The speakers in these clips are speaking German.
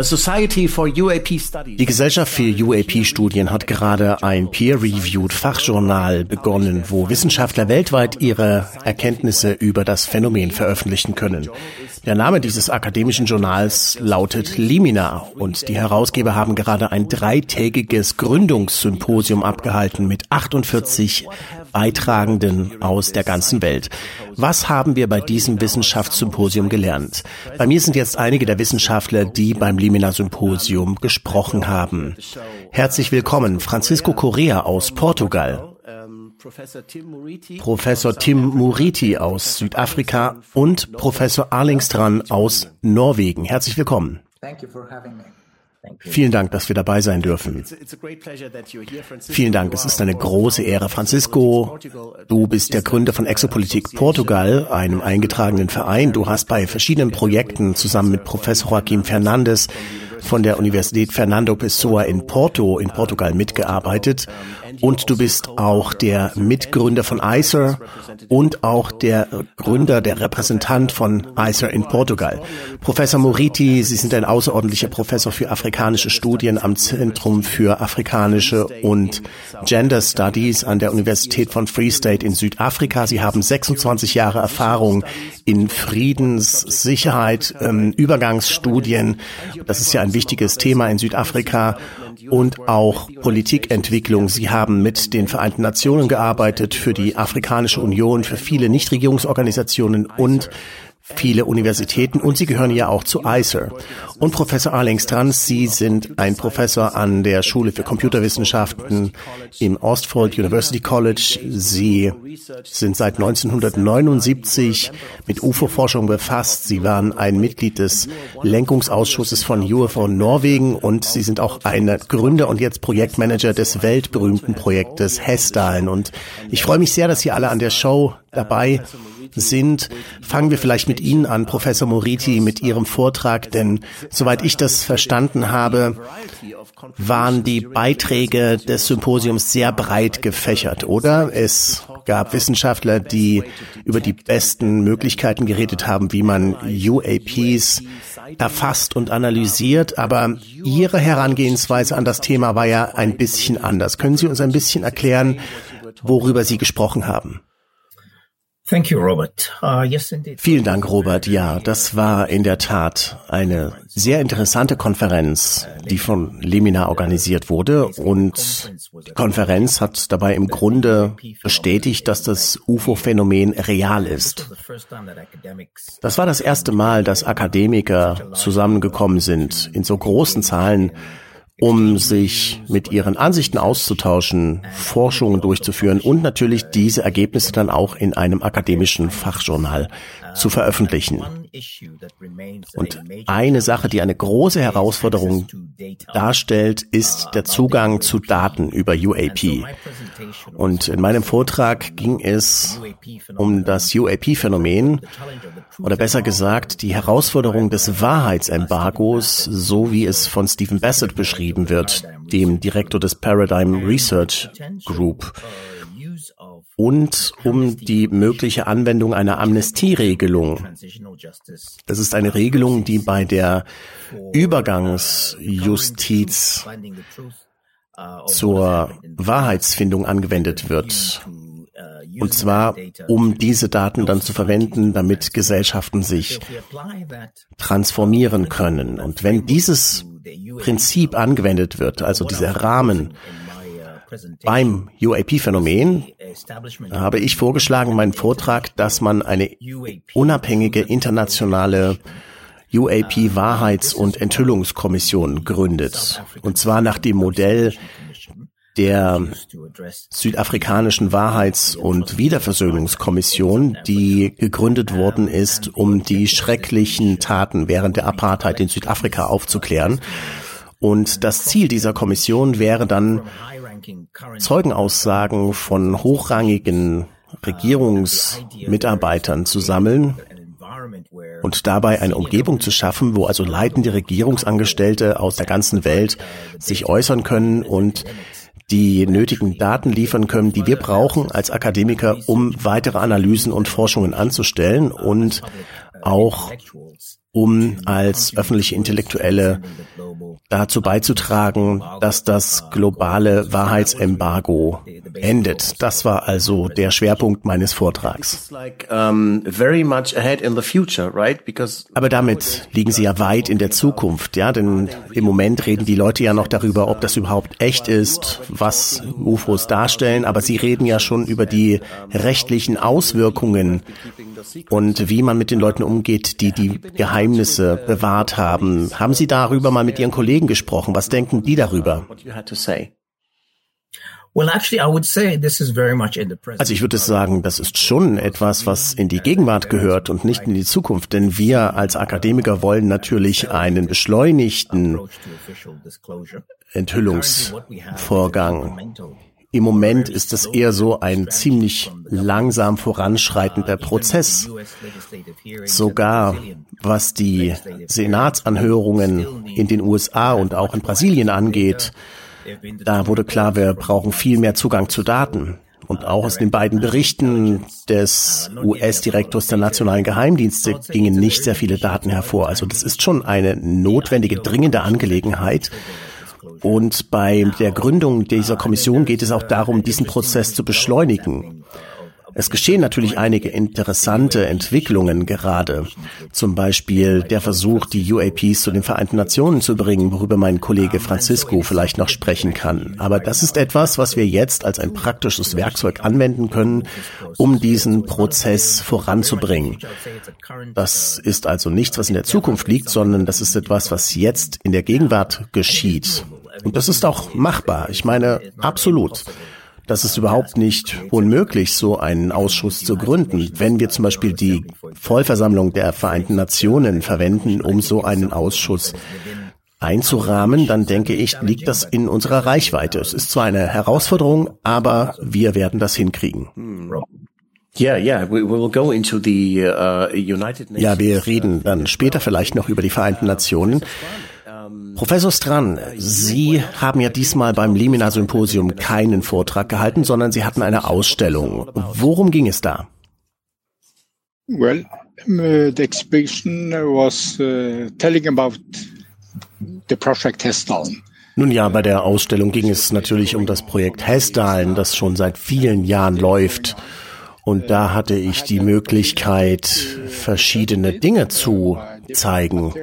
Die Gesellschaft für UAP-Studien hat gerade ein peer-reviewed Fachjournal begonnen, wo Wissenschaftler weltweit ihre Erkenntnisse über das Phänomen veröffentlichen können. Der Name dieses akademischen Journals lautet Limina und die Herausgeber haben gerade ein 3-tägiges Gründungssymposium abgehalten mit 48 Beitragenden aus der ganzen Welt. Was haben wir bei diesem Wissenschaftssymposium gelernt? Bei mir sind jetzt einige der Wissenschaftler, die beim Limina-Symposium gesprochen haben. Herzlich willkommen, Francisco Correa aus Portugal, Professor Tim Murithi aus Südafrika und Professor Arlingstrand aus Norwegen. Herzlich willkommen. Vielen Dank, dass wir dabei sein dürfen. Vielen Dank, es ist eine große Ehre. Francisco, du bist der Gründer von Exopolitik Portugal, einem eingetragenen Verein. Du hast bei verschiedenen Projekten zusammen mit Professor Joaquim Fernandes von der Universität Fernando Pessoa in Porto in Portugal mitgearbeitet. Und du bist auch der Mitgründer von ICER und auch der Gründer, der Repräsentant von ICER in Portugal. Professor Murithi, Sie sind ein außerordentlicher Professor für afrikanische Studien am Zentrum für afrikanische und Gender Studies an der Universität von Free State in Südafrika. Sie haben 26 Jahre Erfahrung in Friedens-, Sicherheit, Übergangsstudien. Das ist ja ein wichtiges Thema in Südafrika. Und auch Politikentwicklung. Sie haben mit den Vereinten Nationen gearbeitet, für die Afrikanische Union, für viele Nichtregierungsorganisationen und viele Universitäten und Sie gehören ja auch zu ICER. Und Professor Arlingstrand, Sie sind ein Professor an der Schule für Computerwissenschaften im Ostfold University College. Sie sind seit 1979 mit UFO-Forschung befasst. Sie waren ein Mitglied des Lenkungsausschusses von UFO Norwegen und Sie sind auch ein Gründer und jetzt Projektmanager des weltberühmten Projektes HESSDALN. Und ich freue mich sehr, dass Sie alle an der Show dabei sind. Fangen wir vielleicht mit Ihnen an, Professor Murithi, mit Ihrem Vortrag, denn soweit ich das verstanden habe, waren die Beiträge des Symposiums sehr breit gefächert, oder? Es gab Wissenschaftler, die über die besten Möglichkeiten geredet haben, wie man UAPs erfasst und analysiert, aber Ihre Herangehensweise an das Thema war ja ein bisschen anders. Können Sie uns ein bisschen erklären, worüber Sie gesprochen haben? Thank you, Robert. Yes, indeed. Vielen Dank, Robert. Ja, das war in der Tat eine sehr interessante Konferenz, die von Limina organisiert wurde. Und die Konferenz hat dabei im Grunde bestätigt, dass das UFO-Phänomen real ist. Das war das erste Mal, dass Akademiker zusammengekommen sind in so großen Zahlen, um sich mit ihren Ansichten auszutauschen, Forschungen durchzuführen und natürlich diese Ergebnisse dann auch in einem akademischen Fachjournal zu veröffentlichen. Und eine Sache, die eine große Herausforderung darstellt, ist der Zugang zu Daten über UAP. Und in meinem Vortrag ging es um das UAP-Phänomen, oder besser gesagt, die Herausforderung des Wahrheitsembargos, so wie es von Stephen Bassett beschrieben wird, dem Direktor des Paradigm Research Group, und um die mögliche Anwendung einer Amnestieregelung. Das ist eine Regelung, die bei der Übergangsjustiz zur Wahrheitsfindung angewendet wird. Und zwar, um diese Daten dann zu verwenden, damit Gesellschaften sich transformieren können. Und wenn dieses Prinzip angewendet wird, also dieser Rahmen beim UAP-Phänomen, habe ich vorgeschlagen in meinem Vortrag, dass man eine unabhängige internationale UAP-Wahrheits- und Enthüllungskommission gründet. Und zwar nach dem Modell der südafrikanischen Wahrheits- und Wiederversöhnungskommission, die gegründet worden ist, um die schrecklichen Taten während der Apartheid in Südafrika aufzuklären. Und das Ziel dieser Kommission wäre dann, Zeugenaussagen von hochrangigen Regierungsmitarbeitern zu sammeln und dabei eine Umgebung zu schaffen, wo also leitende Regierungsangestellte aus der ganzen Welt sich äußern können und die nötigen Daten liefern können, die wir brauchen als Akademiker, um weitere Analysen und Forschungen anzustellen und auch um als öffentliche Intellektuelle dazu beizutragen, dass das globale Wahrheitsembargo endet. Das war also der Schwerpunkt meines Vortrags. Aber damit liegen Sie ja weit in der Zukunft, ja, denn im Moment reden die Leute ja noch darüber, ob das überhaupt echt ist, was UFOs darstellen, aber Sie reden ja schon über die rechtlichen Auswirkungen und wie man mit den Leuten umgeht, die die Geheimnisse bewahrt haben. Haben Sie darüber mal mit Ihren Kollegen gesprochen? Was denken die darüber? Also ich würde sagen, das ist schon etwas, was in die Gegenwart gehört und nicht in die Zukunft, denn wir als Akademiker wollen natürlich einen beschleunigten Enthüllungsvorgang. Im Moment ist es eher so ein ziemlich langsam voranschreitender Prozess. Sogar was die Senatsanhörungen in den USA und auch in Brasilien angeht, da wurde klar, wir brauchen viel mehr Zugang zu Daten. Und auch aus den beiden Berichten des US-Direktors der Nationalen Geheimdienste gingen nicht sehr viele Daten hervor. Also das ist schon eine notwendige, dringende Angelegenheit. Und bei der Gründung dieser Kommission geht es auch darum, diesen Prozess zu beschleunigen. Es geschehen natürlich einige interessante Entwicklungen gerade. Zum Beispiel der Versuch, die UAPs zu den Vereinten Nationen zu bringen, worüber mein Kollege Francisco vielleicht noch sprechen kann. Aber das ist etwas, was wir jetzt als ein praktisches Werkzeug anwenden können, um diesen Prozess voranzubringen. Das ist also nichts, was in der Zukunft liegt, sondern das ist etwas, was jetzt in der Gegenwart geschieht. Und das ist auch machbar. Ich meine, absolut. Das ist überhaupt nicht unmöglich, so einen Ausschuss zu gründen. Wenn wir zum Beispiel die Vollversammlung der Vereinten Nationen verwenden, um so einen Ausschuss einzurahmen, dann denke ich, liegt das in unserer Reichweite. Es ist zwar eine Herausforderung, aber wir werden das hinkriegen. Ja, wir reden dann später vielleicht noch über die Vereinten Nationen. Professor Strachan, Sie haben ja diesmal beim Limina-Symposium keinen Vortrag gehalten, sondern Sie hatten eine Ausstellung. Worum ging es da? Well, the exhibition was telling about the project Hessdalen. Nun ja, bei der Ausstellung ging es natürlich um das Projekt Hessdalen, das schon seit vielen Jahren läuft. Und da hatte ich die Möglichkeit, verschiedene Dinge zu zeigen.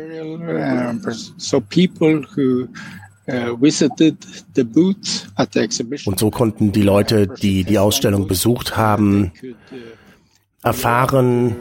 Und so konnten die Leute, die die Ausstellung besucht haben, erfahren,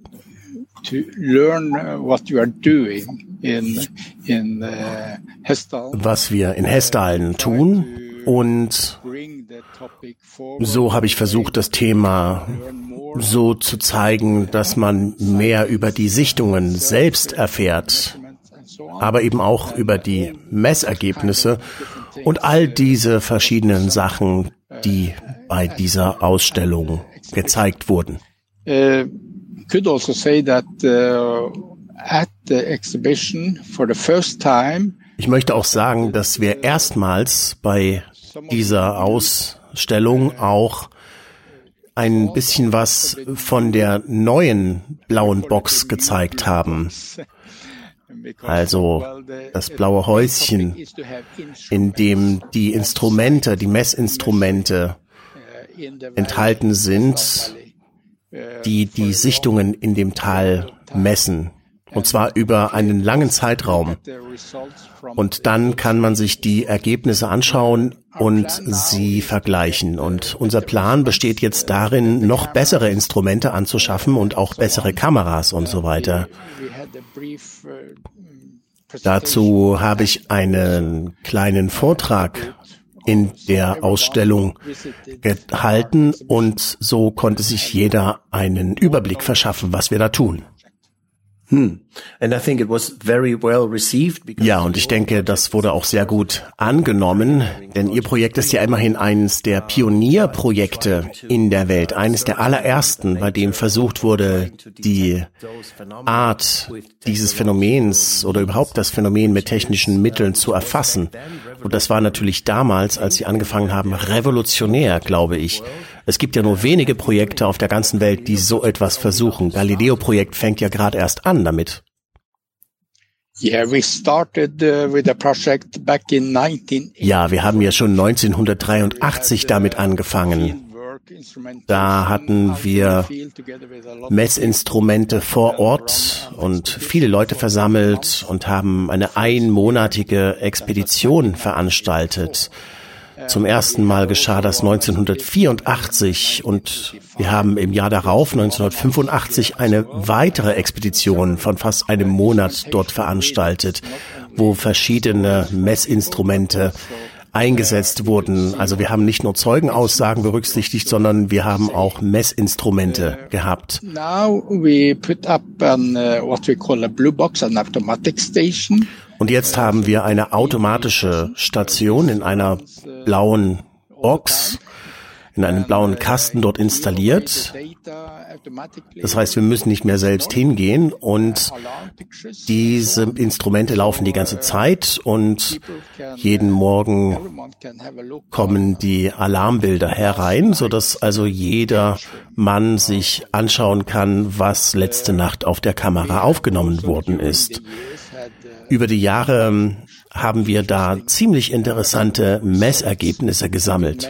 was wir in Hessdalen tun. Und so habe ich versucht, das Thema so zu zeigen, dass man mehr über die Sichtungen selbst erfährt, aber eben auch über die Messergebnisse und all diese verschiedenen Sachen, die bei dieser Ausstellung gezeigt wurden. Could also say that at the exhibition for the first time. Ich möchte auch sagen, dass wir erstmals bei dieser Ausstellung auch ein bisschen was von der neuen blauen Box gezeigt haben. Also das blaue Häuschen, in dem die Instrumente, die Messinstrumente enthalten sind, die die Sichtungen in dem Tal messen. Und zwar über einen langen Zeitraum. Und dann kann man sich die Ergebnisse anschauen und sie vergleichen. Und unser Plan besteht jetzt darin, noch bessere Instrumente anzuschaffen und auch bessere Kameras und so weiter. Dazu habe ich einen kleinen Vortrag in der Ausstellung gehalten und so konnte sich jeder einen Überblick verschaffen, was wir da tun. Ja, und ich denke, das wurde auch sehr gut angenommen, denn Ihr Projekt ist ja immerhin eines der Pionierprojekte in der Welt, eines der allerersten, bei dem versucht wurde, die Art dieses Phänomens oder überhaupt das Phänomen mit technischen Mitteln zu erfassen. Und das war natürlich damals, als Sie angefangen haben, revolutionär, glaube ich. Es gibt ja nur wenige Projekte auf der ganzen Welt, die so etwas versuchen. Galileo-Projekt fängt ja gerade erst an damit. Ja, wir haben ja schon 1983 damit angefangen. Da hatten wir Messinstrumente vor Ort und viele Leute versammelt und haben eine einmonatige Expedition veranstaltet. Zum ersten Mal geschah das 1984 und wir haben im Jahr darauf, 1985, eine weitere Expedition von fast einem Monat dort veranstaltet, wo verschiedene Messinstrumente eingesetzt wurden. Also wir haben nicht nur Zeugenaussagen berücksichtigt, sondern wir haben auch Messinstrumente gehabt. Now we put up what we call a blue box, an automatic station. Und jetzt haben wir eine automatische Station in einer blauen Box, in einem blauen Kasten dort installiert. Das heißt, wir müssen nicht mehr selbst hingehen und diese Instrumente laufen die ganze Zeit und jeden Morgen kommen die Alarmbilder herein, sodass also jeder Mann sich anschauen kann, was letzte Nacht auf der Kamera aufgenommen worden ist. Über die Jahre haben wir da ziemlich interessante Messergebnisse gesammelt.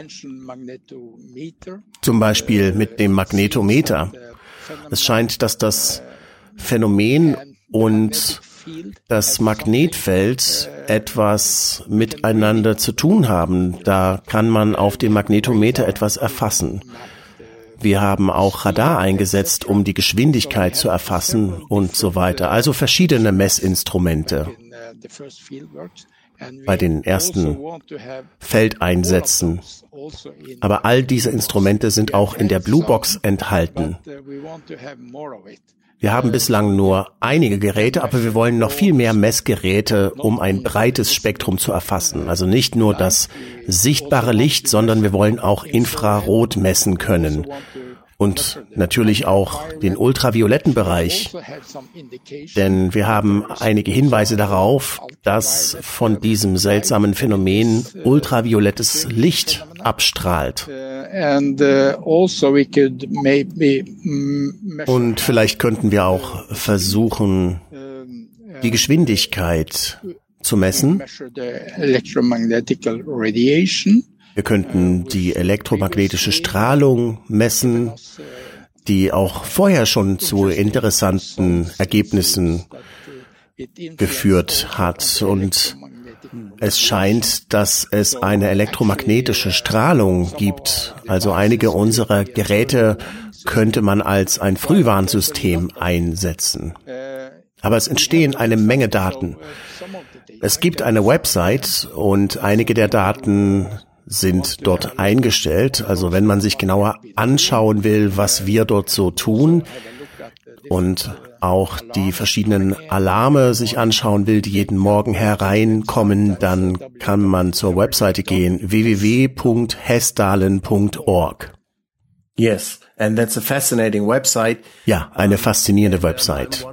Zum Beispiel mit dem Magnetometer. Es scheint, dass das Phänomen und das Magnetfeld etwas miteinander zu tun haben. Da kann man auf dem Magnetometer etwas erfassen. Wir haben auch Radar eingesetzt, um die Geschwindigkeit zu erfassen und so weiter. Also verschiedene Messinstrumente bei den ersten Feldeinsätzen. Aber all diese Instrumente sind auch in der Blue Box enthalten. Wir haben bislang nur einige Geräte, aber wir wollen noch viel mehr Messgeräte, um ein breites Spektrum zu erfassen. Also nicht nur das sichtbare Licht, sondern wir wollen auch Infrarot messen können. Und natürlich auch den ultravioletten Bereich, denn wir haben einige Hinweise darauf, dass von diesem seltsamen Phänomen ultraviolettes Licht abstrahlt. Und vielleicht könnten wir auch versuchen, die Geschwindigkeit zu messen. Wir könnten die elektromagnetische Strahlung messen, die auch vorher schon zu interessanten Ergebnissen geführt hat. Und es scheint, dass es eine elektromagnetische Strahlung gibt. Also einige unserer Geräte könnte man als ein Frühwarnsystem einsetzen. Aber es entstehen eine Menge Daten. Es gibt eine Website und einige der Daten sind dort eingestellt. Also wenn man sich genauer anschauen will, was wir dort so tun und auch die verschiedenen Alarme sich anschauen will, die jeden Morgen hereinkommen, dann kann man zur Webseite gehen, www.hessdalen.org. Yes, and that's a fascinating website. Ja, eine faszinierende Website.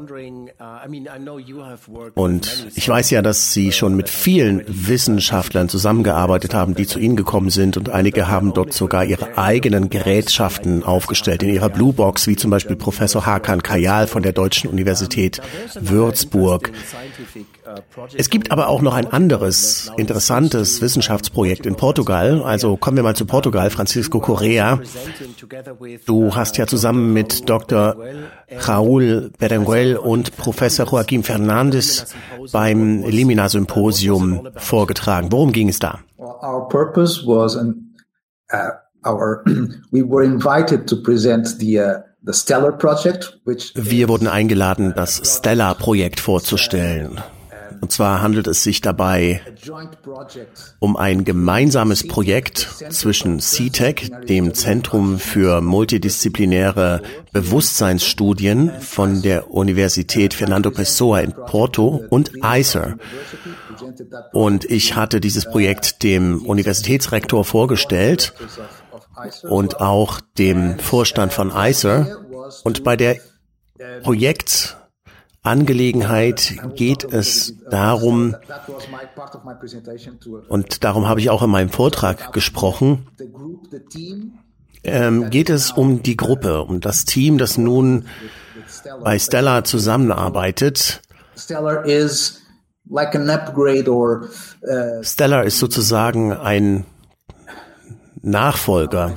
Und ich weiß ja, dass Sie schon mit vielen Wissenschaftlern zusammengearbeitet haben, die zu Ihnen gekommen sind, und einige haben dort sogar ihre eigenen Gerätschaften aufgestellt in ihrer Blue Box, wie zum Beispiel Professor Hakan Kayal von der Deutschen Universität Würzburg. Es gibt aber auch noch ein anderes interessantes Wissenschaftsprojekt in Portugal. Also kommen wir mal zu Portugal, Francisco Correa. Du hast ja zusammen mit Dr. Raúl Berenguel und Professor Joaquim Fernandes beim Limina-Symposium vorgetragen. Worum ging es da? Our purpose was we were invited to present the Stellar Project, Wir wurden eingeladen, das Stellar-Projekt vorzustellen. Und zwar handelt es sich dabei um ein gemeinsames Projekt zwischen CITEC, dem Zentrum für multidisziplinäre Bewusstseinsstudien von der Universität Fernando Pessoa in Porto, und ICER. Und ich hatte dieses Projekt dem Universitätsrektor vorgestellt und auch dem Vorstand von ICER. Und bei der Projektangelegenheit geht es darum, und darum habe ich auch in meinem Vortrag gesprochen, geht es um die Gruppe, um das Team, das nun bei Stellar zusammenarbeitet. Stellar is Stellar ist sozusagen ein Nachfolger.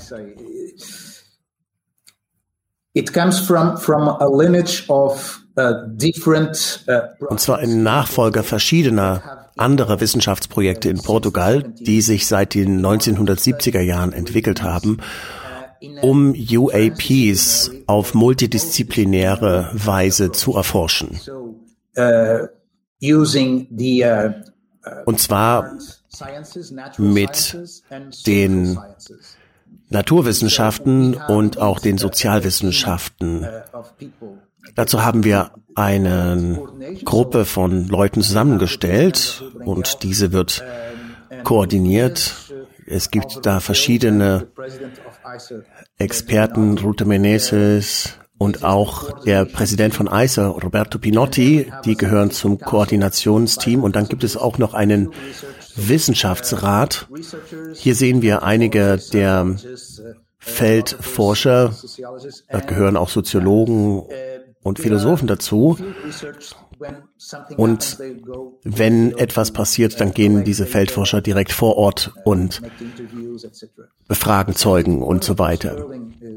It comes from a lineage of different und zwar ein Nachfolger verschiedener anderer Wissenschaftsprojekte in Portugal, die sich seit den 1970er Jahren entwickelt haben, um UAPs auf multidisziplinäre Weise zu erforschen. Und zwar mit den Naturwissenschaften und auch den Sozialwissenschaften. Dazu haben wir eine Gruppe von Leuten zusammengestellt und diese wird koordiniert. Es gibt da verschiedene Experten, Ruta Menezes und auch der Präsident von ICER, Roberto Pinotti, die gehören zum Koordinationsteam. Und dann gibt es auch noch einen Wissenschaftsrat. Hier sehen wir einige der Feldforscher, da gehören auch Soziologen und Philosophen dazu. Und wenn etwas passiert, dann gehen diese Feldforscher direkt vor Ort und befragen Zeugen und so weiter.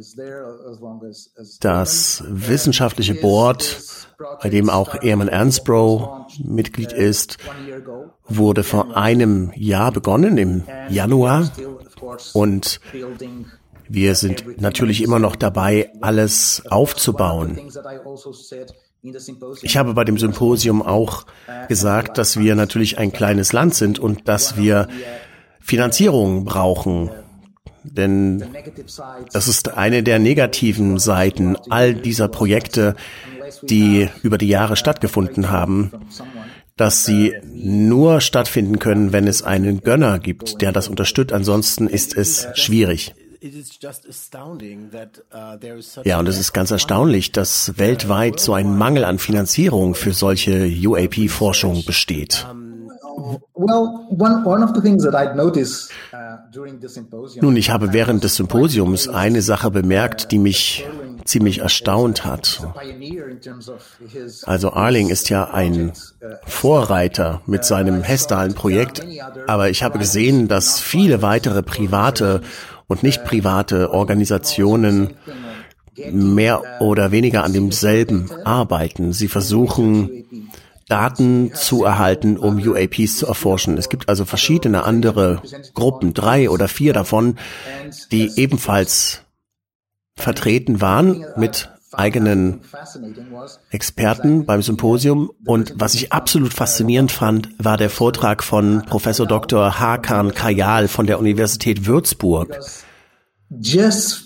Das wissenschaftliche Board, bei dem auch Ehrman Ansbro Mitglied ist, wurde vor einem Jahr begonnen, im Januar. Und wir sind natürlich immer noch dabei, alles aufzubauen. Ich habe bei dem Symposium auch gesagt, dass wir natürlich ein kleines Land sind und dass wir Finanzierung brauchen. Denn das ist eine der negativen Seiten all dieser Projekte, die über die Jahre stattgefunden haben, dass sie nur stattfinden können, wenn es einen Gönner gibt, der das unterstützt. Ansonsten ist es schwierig. Ja, und es ist ganz erstaunlich, dass weltweit so ein Mangel an Finanzierung für solche UAP-Forschung besteht. Nun, ich habe während des Symposiums eine Sache bemerkt, die mich ziemlich erstaunt hat. Also Arling ist ja ein Vorreiter mit seinem Hessdalen-Projekt, aber ich habe gesehen, dass viele weitere private und nicht private Organisationen mehr oder weniger an demselben arbeiten. Sie versuchen, Daten zu erhalten, um UAPs zu erforschen. Es gibt also verschiedene andere Gruppen, 3 oder 4 davon, die ebenfalls vertreten waren mit eigenen Experten beim Symposium. Und was ich absolut faszinierend fand, war der Vortrag von Professor Dr. Hakan Kayal von der Universität Würzburg. Just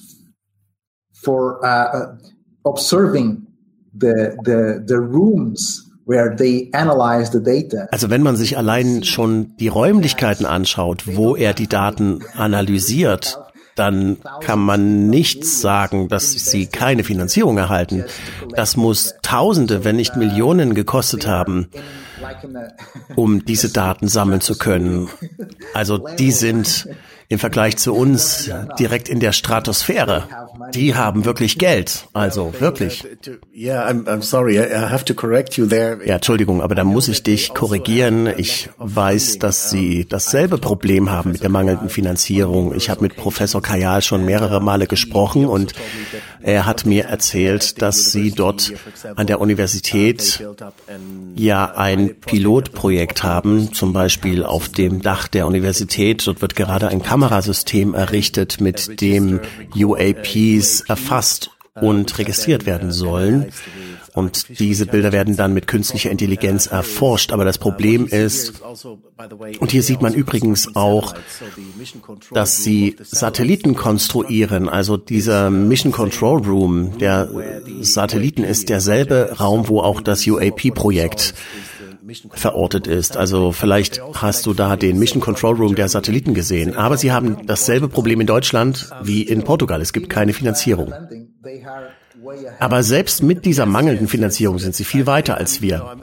for observing the rooms where they analyze the data. Also wenn man sich allein schon die Räumlichkeiten anschaut, wo er die Daten analysiert, dann kann man nicht sagen, dass sie keine Finanzierung erhalten. Das muss Tausende, wenn nicht Millionen gekostet haben, um diese Daten sammeln zu können. Also die sind im Vergleich zu uns direkt in der Stratosphäre. Die haben wirklich Geld, also wirklich. Yeah, I'm sorry, I have to correct you there. Ja, Entschuldigung, aber da muss ich dich korrigieren. Ich weiß, dass Sie dasselbe Problem haben mit der mangelnden Finanzierung. Ich habe mit Professor Kayal schon mehrere Male gesprochen und er hat mir erzählt, dass Sie dort an der Universität ja ein Pilotprojekt haben, zum Beispiel auf dem Dach der Universität. Dort wird gerade ein Kamerasystem errichtet, mit dem UAPs erfasst und registriert werden sollen. Und diese Bilder werden dann mit künstlicher Intelligenz erforscht. Aber das Problem ist, und hier sieht man übrigens auch, dass sie Satelliten konstruieren. Also dieser Mission Control Room der Satelliten ist derselbe Raum, wo auch das UAP-Projekt verortet ist. Also vielleicht hast du da den Mission Control Room der Satelliten gesehen. Aber sie haben dasselbe Problem in Deutschland wie in Portugal. Es gibt keine Finanzierung. Aber selbst mit dieser mangelnden Finanzierung sind sie viel weiter als wir.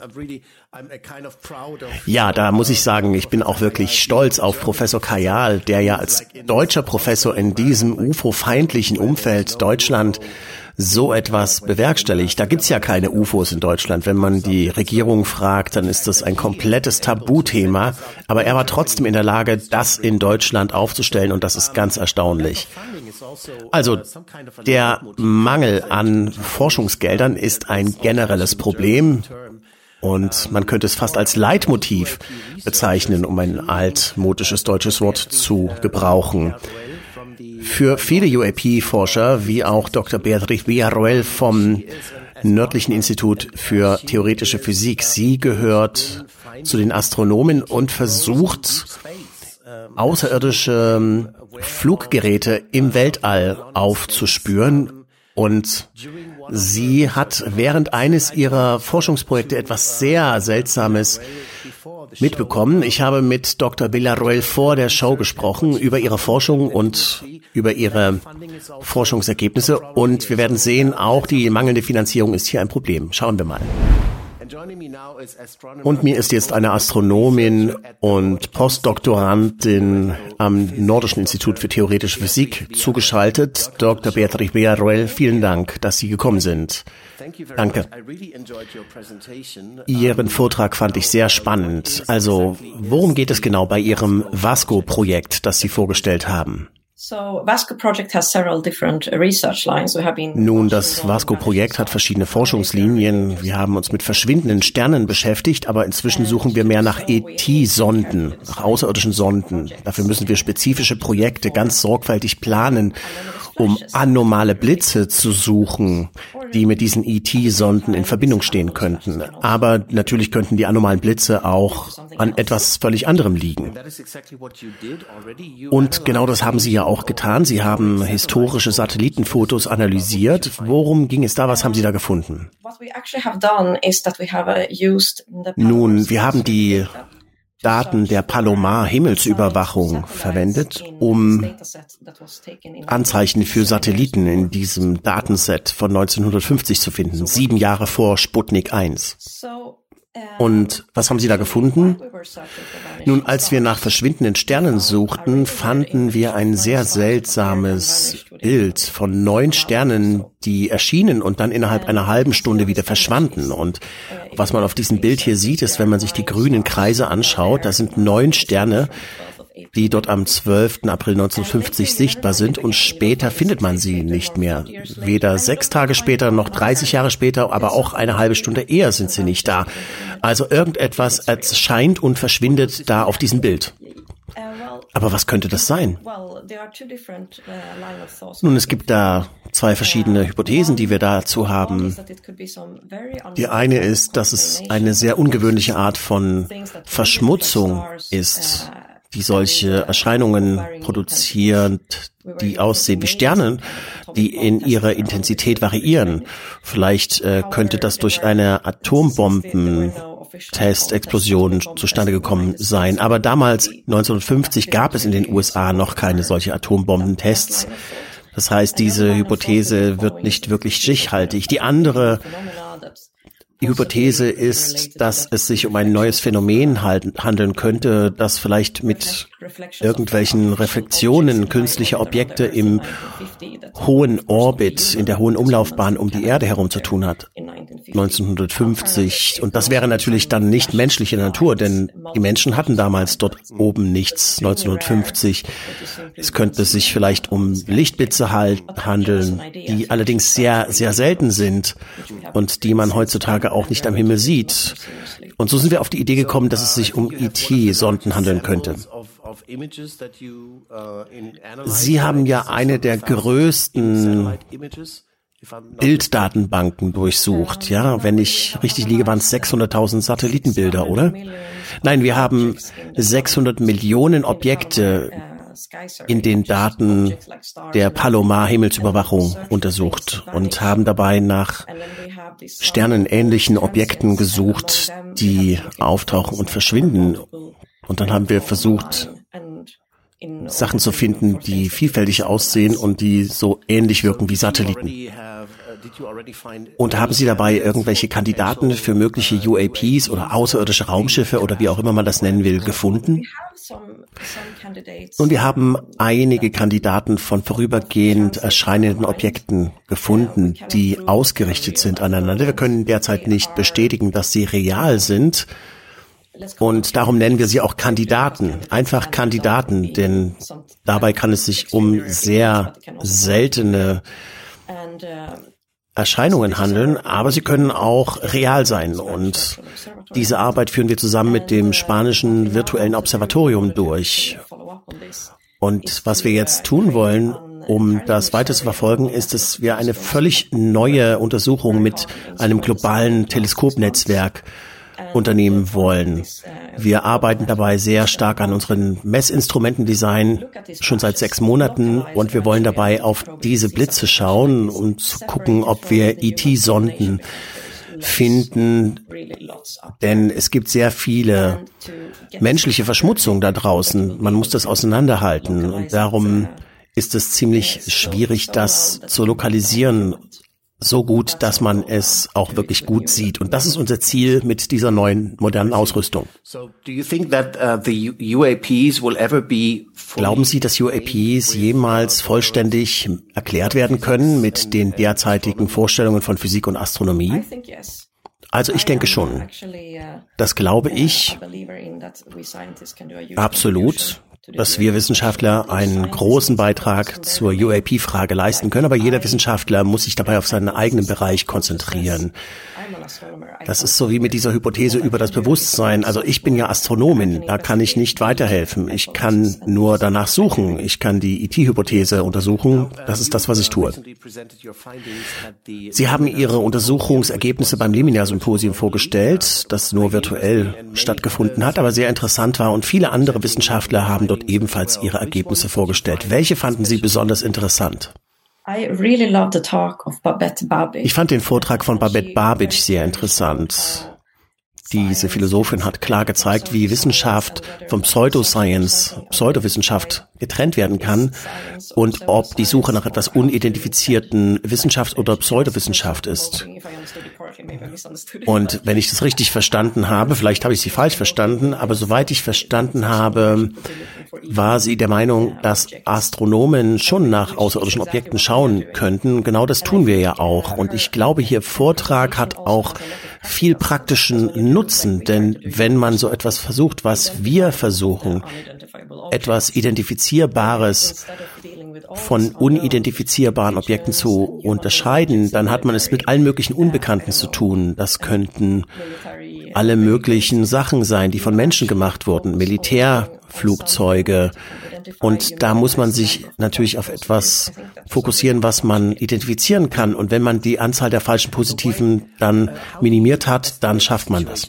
Ja, da muss ich sagen, ich bin auch wirklich stolz auf Professor Kajal, der ja als deutscher Professor in diesem UFO-feindlichen Umfeld Deutschland so etwas bewerkstelligt. Da gibt's ja keine UFOs in Deutschland. Wenn man die Regierung fragt, dann ist das ein komplettes Tabuthema. Aber er war trotzdem in der Lage, das in Deutschland aufzustellen, und das ist ganz erstaunlich. Also, der Mangel an Forschungsgeldern ist ein generelles Problem. Und man könnte es fast als Leitmotiv bezeichnen, um ein altmodisches deutsches Wort zu gebrauchen. Für viele UAP-Forscher, wie auch Dr. Beatriz Villarroel vom Nördlichen Institut für Theoretische Physik, sie gehört zu den Astronomen und versucht, außerirdische Fluggeräte im Weltall aufzuspüren. Und sie hat während eines ihrer Forschungsprojekte etwas sehr Seltsames mitbekommen. Ich habe mit Dr. Villarroel vor der Show gesprochen über ihre Forschung und über ihre Forschungsergebnisse. Und wir werden sehen, auch die mangelnde Finanzierung ist hier ein Problem. Schauen wir mal. Und mir ist jetzt eine Astronomin und Postdoktorandin am Nordischen Institut für Theoretische Physik zugeschaltet. Dr. Beatriz Villarroel, vielen Dank, dass Sie gekommen sind. Danke. Ihren Vortrag fand ich sehr spannend. Also, worum geht es genau bei Ihrem VASCO-Projekt, das Sie vorgestellt haben? Nun, das VASCO-Projekt hat verschiedene Forschungslinien. Wir haben uns mit verschwindenden Sternen beschäftigt, aber inzwischen suchen wir mehr nach ET-Sonden, nach außerirdischen Sonden. Dafür müssen wir spezifische Projekte ganz sorgfältig planen, um anomale Blitze zu suchen, die mit diesen ET-Sonden in Verbindung stehen könnten. Aber natürlich könnten die anomalen Blitze auch an etwas völlig anderem liegen. Und genau das haben Sie ja auch getan. Sie haben historische Satellitenfotos analysiert. Worum ging es da? Was haben Sie da gefunden? Nun, wir haben die Daten der Palomar-Himmelsüberwachung verwendet, um Anzeichen für Satelliten in diesem Datenset von 1950 zu finden, 7 Jahre vor Sputnik 1. Und was haben Sie da gefunden? Nun, als wir nach verschwindenden Sternen suchten, fanden wir ein sehr seltsames Bild von 9 Sternen, die erschienen und dann innerhalb einer halben Stunde wieder verschwanden. Und was man auf diesem Bild hier sieht, ist, wenn man sich die grünen Kreise anschaut, da sind 9 Sterne, die dort am 12. April 1950 sichtbar sind, und später findet man sie nicht mehr. Weder 6 Tage später noch 30 Jahre später, aber auch eine halbe Stunde eher sind sie nicht da. Also irgendetwas erscheint und verschwindet da auf diesem Bild. Aber was könnte das sein? Nun, es gibt da 2 verschiedene Hypothesen, die wir dazu haben. Die eine ist, dass es eine sehr ungewöhnliche Art von Verschmutzung ist, die solche Erscheinungen produzieren, die aussehen wie Sterne, die in ihrer Intensität variieren. Vielleicht könnte das durch eine Atombomben-Testexplosion zustande gekommen sein. Aber damals, 1950, gab es in den USA noch keine solche Atombombentests. Das heißt, diese Hypothese wird nicht wirklich stichhaltig. Die andere Hypothese ist, dass es sich um ein neues Phänomen handeln könnte, das vielleicht mit irgendwelchen Reflexionen künstlicher Objekte im hohen Orbit, in der hohen Umlaufbahn um die Erde herum zu tun hat. 1950. Und das wäre natürlich dann nicht menschliche Natur, denn die Menschen hatten damals dort oben nichts. 1950. Es könnte sich vielleicht um Lichtblitze handeln, die allerdings sehr, sehr selten sind und die man heutzutage auch nicht am Himmel sieht. Und so sind wir auf die Idee gekommen, dass es sich um ET-Sonden handeln könnte. Sie haben ja eine der größten Bilddatenbanken durchsucht. Ja, wenn ich richtig liege, waren es 600.000 Satellitenbilder, oder? Nein, wir haben 600 Millionen Objekte in den Daten der Palomar-Himmelsüberwachung untersucht und haben dabei nach sternenähnlichen Objekten gesucht, die auftauchen und verschwinden. Und dann haben wir versucht, Sachen zu finden, die vielfältig aussehen und die so ähnlich wirken wie Satelliten. Und haben Sie dabei irgendwelche Kandidaten für mögliche UAPs oder außerirdische Raumschiffe oder wie auch immer man das nennen will, gefunden? Und wir haben einige Kandidaten von vorübergehend erscheinenden Objekten gefunden, die ausgerichtet sind aneinander. Wir können derzeit nicht bestätigen, dass sie real sind. Und darum nennen wir sie auch Kandidaten, einfach Kandidaten, denn dabei kann es sich um sehr seltene Erscheinungen handeln, aber sie können auch real sein. Und diese Arbeit führen wir zusammen mit dem spanischen virtuellen Observatorium durch. Und was wir jetzt tun wollen, um das weiter zu verfolgen, ist, dass wir eine völlig neue Untersuchung mit einem globalen Teleskopnetzwerk unternehmen wollen. Wir arbeiten dabei sehr stark an unseren Messinstrumentendesign schon seit 6 Monaten und wir wollen dabei auf diese Blitze schauen und zu gucken, ob wir ET-Sonden finden, denn es gibt sehr viele menschliche Verschmutzung da draußen. Man muss das auseinanderhalten und darum ist es ziemlich schwierig, das zu lokalisieren, so gut, dass man es auch wirklich gut sieht. Und das ist unser Ziel mit dieser neuen, modernen Ausrüstung. Glauben Sie, dass UAPs jemals vollständig erklärt werden können mit den derzeitigen Vorstellungen von Physik und Astronomie? Also ich denke schon. Das glaube ich absolut, dass wir Wissenschaftler einen großen Beitrag zur UAP-Frage leisten können, aber jeder Wissenschaftler muss sich dabei auf seinen eigenen Bereich konzentrieren. Das ist so wie mit dieser Hypothese über das Bewusstsein. Also ich bin ja Astronomin, da kann ich nicht weiterhelfen. Ich kann nur danach suchen. Ich kann die ET-Hypothese untersuchen. Das ist das, was ich tue. Sie haben Ihre Untersuchungsergebnisse beim Liminar-Symposium vorgestellt, das nur virtuell stattgefunden hat, aber sehr interessant war und viele andere Wissenschaftler haben dort ebenfalls ihre Ergebnisse vorgestellt. Welche fanden Sie besonders interessant? Ich fand den Vortrag von Babette Babic sehr interessant. Diese Philosophin hat klar gezeigt, wie Wissenschaft vom Pseudowissenschaft getrennt werden kann und ob die Suche nach etwas unidentifizierten Wissenschaft oder Pseudowissenschaft ist. Und wenn ich das richtig verstanden habe, vielleicht habe ich sie falsch verstanden, aber soweit ich verstanden habe, war sie der Meinung, dass Astronomen schon nach außerirdischen Objekten schauen könnten. Genau das tun wir ja auch. Und ich glaube, Ihr Vortrag hat auch viel praktischen Nutzen, denn wenn man so etwas versucht, was wir versuchen, etwas Identifizierbares von unidentifizierbaren Objekten zu unterscheiden, dann hat man es mit allen möglichen Unbekannten zu tun. Das könnten alle möglichen Sachen sein, die von Menschen gemacht wurden, Militärflugzeuge. Und da muss man sich natürlich auf etwas fokussieren, was man identifizieren kann. Und wenn man die Anzahl der falschen Positiven dann minimiert hat, dann schafft man das.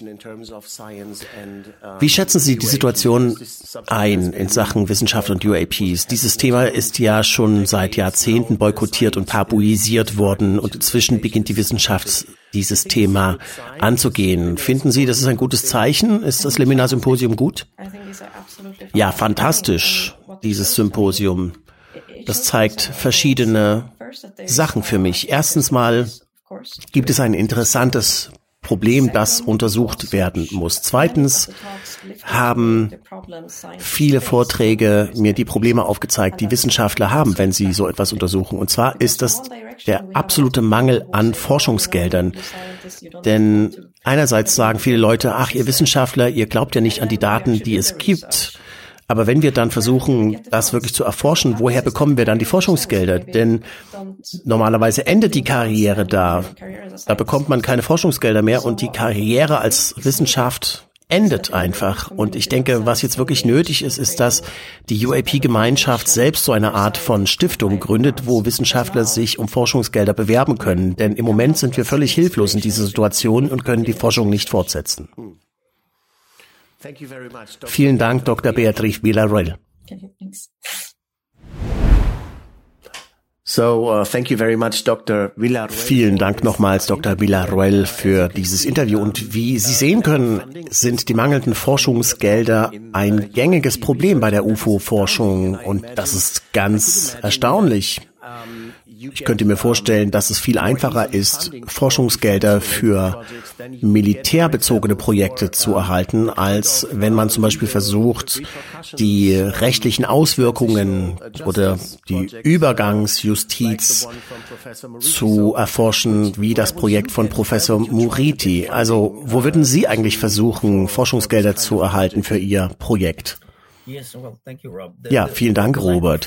Wie schätzen Sie die Situation ein in Sachen Wissenschaft und UAPs? Dieses Thema ist ja schon seit Jahrzehnten boykottiert und tabuisiert worden. Und inzwischen beginnt die Wissenschaft, dieses Thema anzugehen. Finden Sie, das ist ein gutes Zeichen? Ist das Liminar-Symposium gut? Ja, fantastisch, dieses Symposium. Das zeigt verschiedene Sachen für mich. Erstens mal gibt es ein interessantes Problem, das untersucht werden muss. Zweitens haben viele Vorträge mir die Probleme aufgezeigt, die Wissenschaftler haben, wenn sie so etwas untersuchen. Und zwar ist das der absolute Mangel an Forschungsgeldern. Denn einerseits sagen viele Leute, ach, ihr Wissenschaftler, ihr glaubt ja nicht an die Daten, die es gibt. Aber wenn wir dann versuchen, das wirklich zu erforschen, woher bekommen wir dann die Forschungsgelder? Denn normalerweise endet die Karriere da. Da bekommt man keine Forschungsgelder mehr und die Karriere als Wissenschaft endet einfach. Und ich denke, was jetzt wirklich nötig ist, ist, dass die UAP-Gemeinschaft selbst so eine Art von Stiftung gründet, wo Wissenschaftler sich um Forschungsgelder bewerben können. Denn im Moment sind wir völlig hilflos in dieser Situation und können die Forschung nicht fortsetzen. Vielen Dank, Dr. Beatriz Villarroel. Thank you very much, Dr. Villarroel. Vielen Dank nochmals, Dr. Villarroel, für dieses Interview. Und wie Sie sehen können, sind die mangelnden Forschungsgelder ein gängiges Problem bei der UFO-Forschung. Und das ist ganz erstaunlich. Ich könnte mir vorstellen, dass es viel einfacher ist, Forschungsgelder für militärbezogene Projekte zu erhalten, als wenn man zum Beispiel versucht, die rechtlichen Auswirkungen oder die Übergangsjustiz zu erforschen, wie das Projekt von Professor Muriti. Also, wo würden Sie eigentlich versuchen, Forschungsgelder zu erhalten für Ihr Projekt? Ja, vielen Dank, Robert.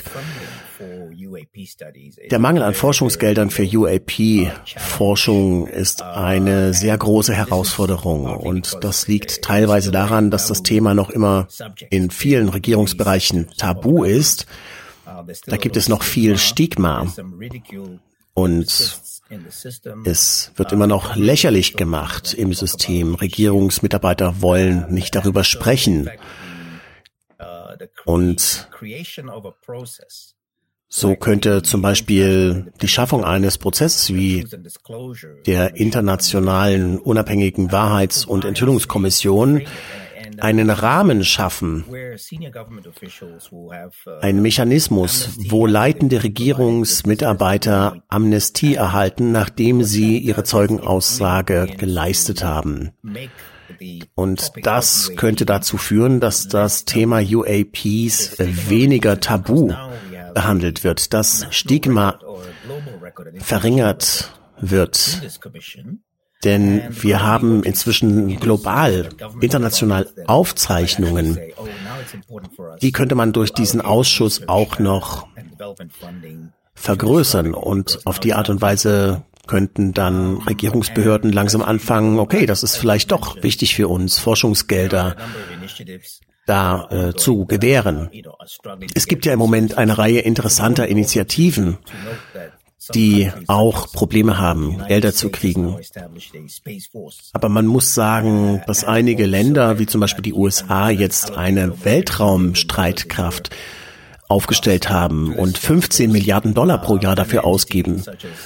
Der Mangel an Forschungsgeldern für UAP-Forschung ist eine sehr große Herausforderung und das liegt teilweise daran, dass das Thema noch immer in vielen Regierungsbereichen tabu ist. Da gibt es noch viel Stigma und es wird immer noch lächerlich gemacht im System. Regierungsmitarbeiter wollen nicht darüber sprechen. Und so könnte zum Beispiel die Schaffung eines Prozesses wie der Internationalen Unabhängigen Wahrheits- und Enthüllungskommission einen Rahmen schaffen, einen Mechanismus, wo leitende Regierungsmitarbeiter Amnestie erhalten, nachdem sie ihre Zeugenaussage geleistet haben. Und das könnte dazu führen, dass das Thema UAPs weniger tabu behandelt wird, dass Stigma verringert wird. Denn wir haben inzwischen global, international Aufzeichnungen. Die könnte man durch diesen Ausschuss auch noch vergrößern und auf die Art und Weise könnten dann Regierungsbehörden langsam anfangen, okay, das ist vielleicht doch wichtig für uns, Forschungsgelder zu gewähren. Es gibt ja im Moment eine Reihe interessanter Initiativen, die auch Probleme haben, Gelder zu kriegen. Aber man muss sagen, dass einige Länder, wie zum Beispiel die USA, jetzt eine Weltraumstreitkraft aufgestellt haben und 15 Milliarden Dollar pro Jahr dafür ausgeben.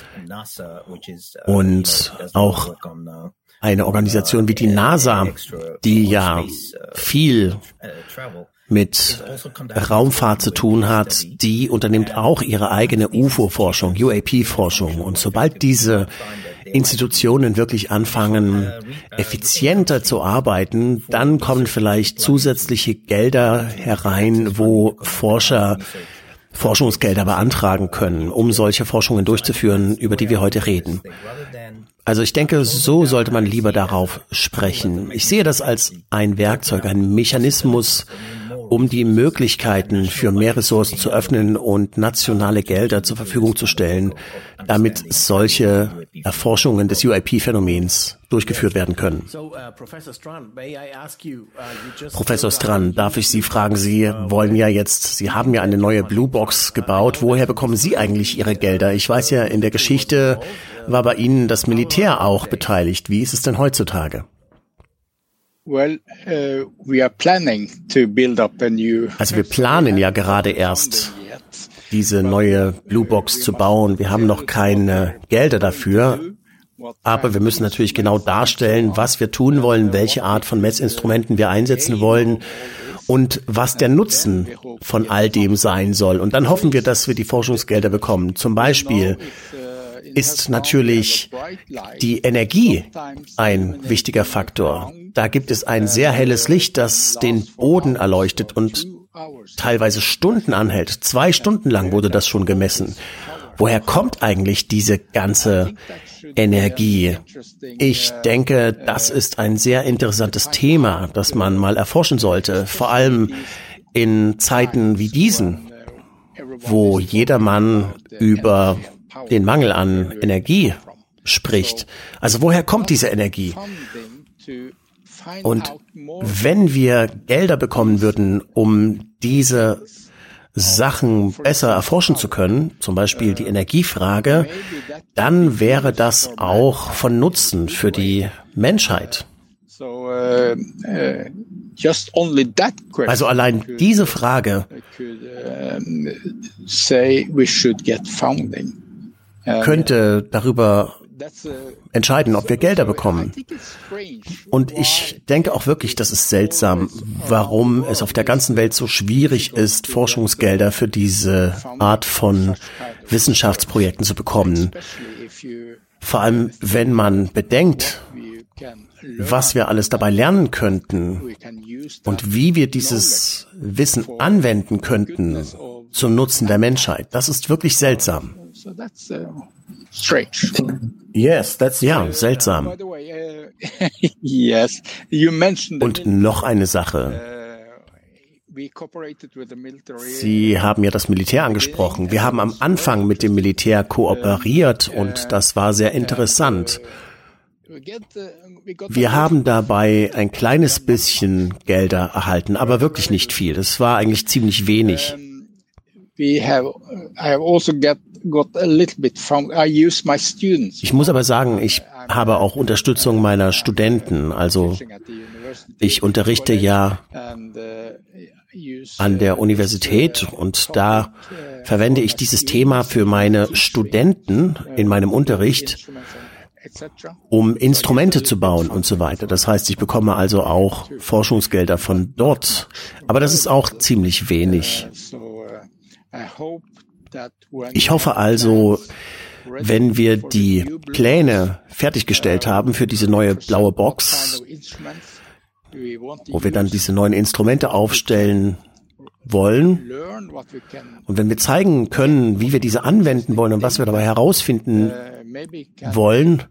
Und auch eine Organisation wie die NASA, die ja viel mit Raumfahrt zu tun hat, die unternimmt auch ihre eigene UFO-Forschung, UAP-Forschung. Und sobald diese Institutionen wirklich anfangen, effizienter zu arbeiten, dann kommen vielleicht zusätzliche Gelder herein, wo Forscher Forschungsgelder beantragen können, um solche Forschungen durchzuführen, über die wir heute reden. Also ich denke, so sollte man lieber darauf sprechen. Ich sehe das als ein Werkzeug, ein Mechanismus, um die Möglichkeiten für mehr Ressourcen zu öffnen und nationale Gelder zur Verfügung zu stellen, damit solche Erforschungen des UAP-Phänomens durchgeführt werden können. Professor Strand, darf ich Sie fragen, Sie haben ja eine neue Blue Box gebaut. Woher bekommen Sie eigentlich Ihre Gelder? Ich weiß ja, in der Geschichte war bei Ihnen das Militär auch beteiligt. Wie ist es denn heutzutage? Also wir planen ja gerade erst, diese neue Blue Box zu bauen. Wir haben noch keine Gelder dafür, aber wir müssen natürlich genau darstellen, was wir tun wollen, welche Art von Messinstrumenten wir einsetzen wollen und was der Nutzen von all dem sein soll. Und dann hoffen wir, dass wir die Forschungsgelder bekommen. Zum Beispiel ist natürlich die Energie ein wichtiger Faktor. Da gibt es ein sehr helles Licht, das den Boden erleuchtet und teilweise Stunden anhält. 2 Stunden lang wurde das schon gemessen. Woher kommt eigentlich diese ganze Energie? Ich denke, das ist ein sehr interessantes Thema, das man mal erforschen sollte. Vor allem in Zeiten wie diesen, wo jedermann über den Mangel an Energie spricht. Also woher kommt diese Energie? Und wenn wir Gelder bekommen würden, um diese Sachen besser erforschen zu können, zum Beispiel die Energiefrage, dann wäre das auch von Nutzen für die Menschheit. Also allein diese Frage könnte darüber entscheiden, ob wir Gelder bekommen. Und ich denke auch wirklich, das ist seltsam, warum es auf der ganzen Welt so schwierig ist, Forschungsgelder für diese Art von Wissenschaftsprojekten zu bekommen. Vor allem, wenn man bedenkt, was wir alles dabei lernen könnten und wie wir dieses Wissen anwenden könnten zum Nutzen der Menschheit. Das ist wirklich seltsam. Yes, that's ja, seltsam. Und noch eine Sache. Sie haben ja das Militär angesprochen. Wir haben am Anfang mit dem Militär kooperiert und das war sehr interessant. Wir haben dabei ein kleines bisschen Gelder erhalten, aber wirklich nicht viel. Das war eigentlich ziemlich wenig. Ich muss aber sagen, ich habe auch Unterstützung meiner Studenten. Also ich unterrichte ja an der Universität und da verwende ich dieses Thema für meine Studenten in meinem Unterricht, um Instrumente zu bauen und so weiter. Das heißt, ich bekomme also auch Forschungsgelder von dort. Aber das ist auch ziemlich wenig. Ich hoffe also, wenn wir die Pläne fertiggestellt haben für diese neue blaue Box, wo wir dann diese neuen Instrumente aufstellen wollen, und wenn wir zeigen können, wie wir diese anwenden wollen und was wir dabei herausfinden wollen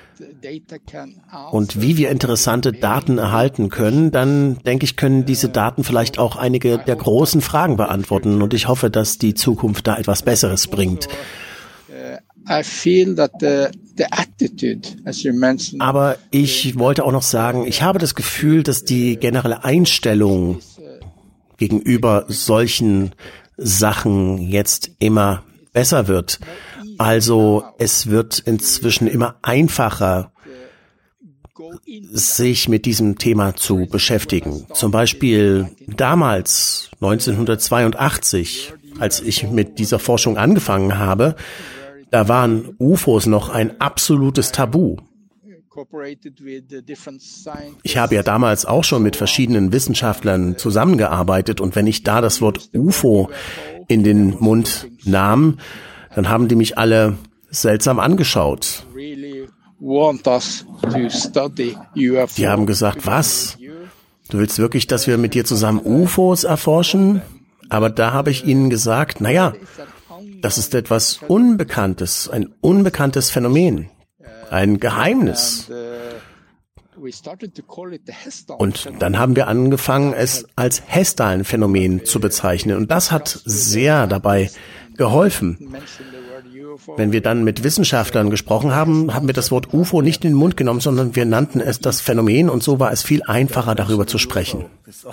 und wie wir interessante Daten erhalten können, dann denke ich, können diese Daten vielleicht auch einige der großen Fragen beantworten und ich hoffe, dass die Zukunft da etwas Besseres bringt. Aber ich wollte auch noch sagen, ich habe das Gefühl, dass die generelle Einstellung gegenüber solchen Sachen jetzt immer besser wird. Also es wird inzwischen immer einfacher, sich mit diesem Thema zu beschäftigen. Zum Beispiel damals, 1982, als ich mit dieser Forschung angefangen habe, da waren UFOs noch ein absolutes Tabu. Ich habe ja damals auch schon mit verschiedenen Wissenschaftlern zusammengearbeitet und wenn ich da das Wort UFO in den Mund nahm, dann haben die mich alle seltsam angeschaut. Die haben gesagt, was? Du willst wirklich, dass wir mit dir zusammen UFOs erforschen? Aber da habe ich ihnen gesagt, naja, das ist etwas Unbekanntes, ein unbekanntes Phänomen, ein Geheimnis. Und dann haben wir angefangen, es als Hessdalen-Phänomen zu bezeichnen. Und das hat sehr dabei geholfen. Wenn wir dann mit Wissenschaftlern gesprochen haben, haben wir das Wort UFO nicht in den Mund genommen, sondern wir nannten es das Phänomen und so war es viel einfacher, darüber zu sprechen.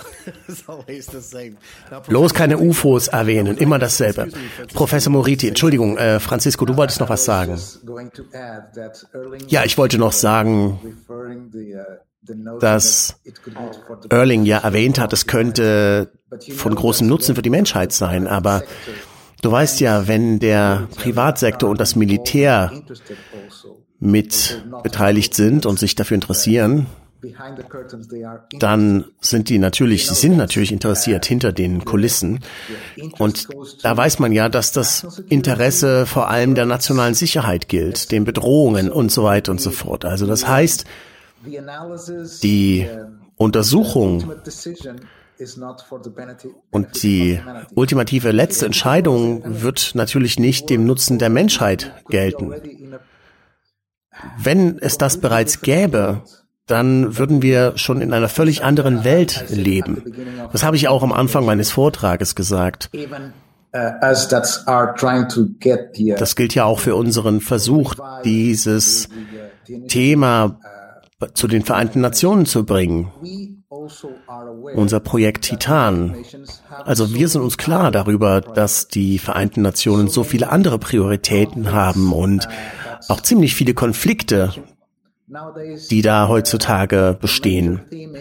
Bloß keine UFOs erwähnen, immer dasselbe. Professor Moriti, Entschuldigung, Francisco, du wolltest noch was sagen. Ja, ich wollte noch sagen, dass Erling ja erwähnt hat, es könnte von großem Nutzen für die Menschheit sein, aber du weißt ja, wenn der Privatsektor und das Militär mit beteiligt sind und sich dafür interessieren, dann sind sie natürlich interessiert hinter den Kulissen. Und da weiß man ja, dass das Interesse vor allem der nationalen Sicherheit gilt, den Bedrohungen und so weiter und so fort. Also das heißt, die Untersuchung und die ultimative letzte Entscheidung wird natürlich nicht dem Nutzen der Menschheit gelten. Wenn es das bereits gäbe, dann würden wir schon in einer völlig anderen Welt leben. Das habe ich auch am Anfang meines Vortrages gesagt. Das gilt ja auch für unseren Versuch, dieses Thema zu den Vereinten Nationen zu bringen. Unser Projekt Titan. Also wir sind uns klar darüber, dass die Vereinten Nationen so viele andere Prioritäten haben und auch ziemlich viele Konflikte, die da heutzutage bestehen.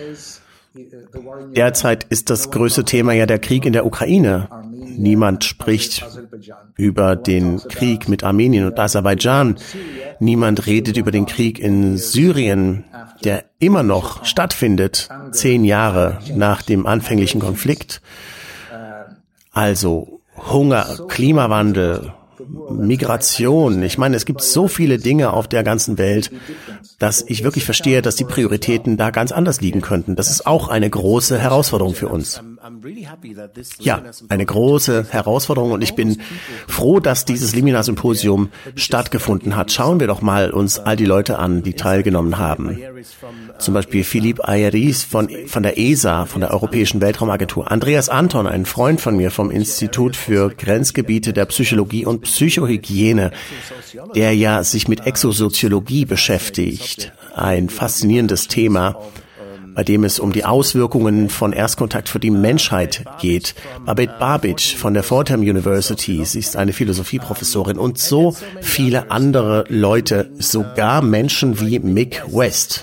Derzeit ist das größte Thema ja der Krieg in der Ukraine. Niemand spricht über den Krieg mit Armenien und Aserbaidschan. Niemand redet über den Krieg in Syrien, der immer noch stattfindet, 10 Jahre nach dem anfänglichen Konflikt. Also Hunger, Klimawandel, Migration. Ich meine, es gibt so viele Dinge auf der ganzen Welt, dass ich wirklich verstehe, dass die Prioritäten da ganz anders liegen könnten. Das ist auch eine große Herausforderung für uns. Ja, eine große Herausforderung, und ich bin froh, dass dieses Limina-Symposium stattgefunden hat. Schauen wir doch mal uns all die Leute an, die teilgenommen haben. Zum Beispiel Philippe Ayaris von der ESA, von der Europäischen Weltraumagentur. Andreas Anton, ein Freund von mir vom Institut für Grenzgebiete der Psychologie und Psychohygiene, der ja sich mit Exosoziologie beschäftigt. Ein faszinierendes Thema, bei dem es um die Auswirkungen von Erstkontakt für die Menschheit geht. Babette Babic von der Fordham University, sie ist eine Philosophieprofessorin, und so viele andere Leute, sogar Menschen wie Mick West.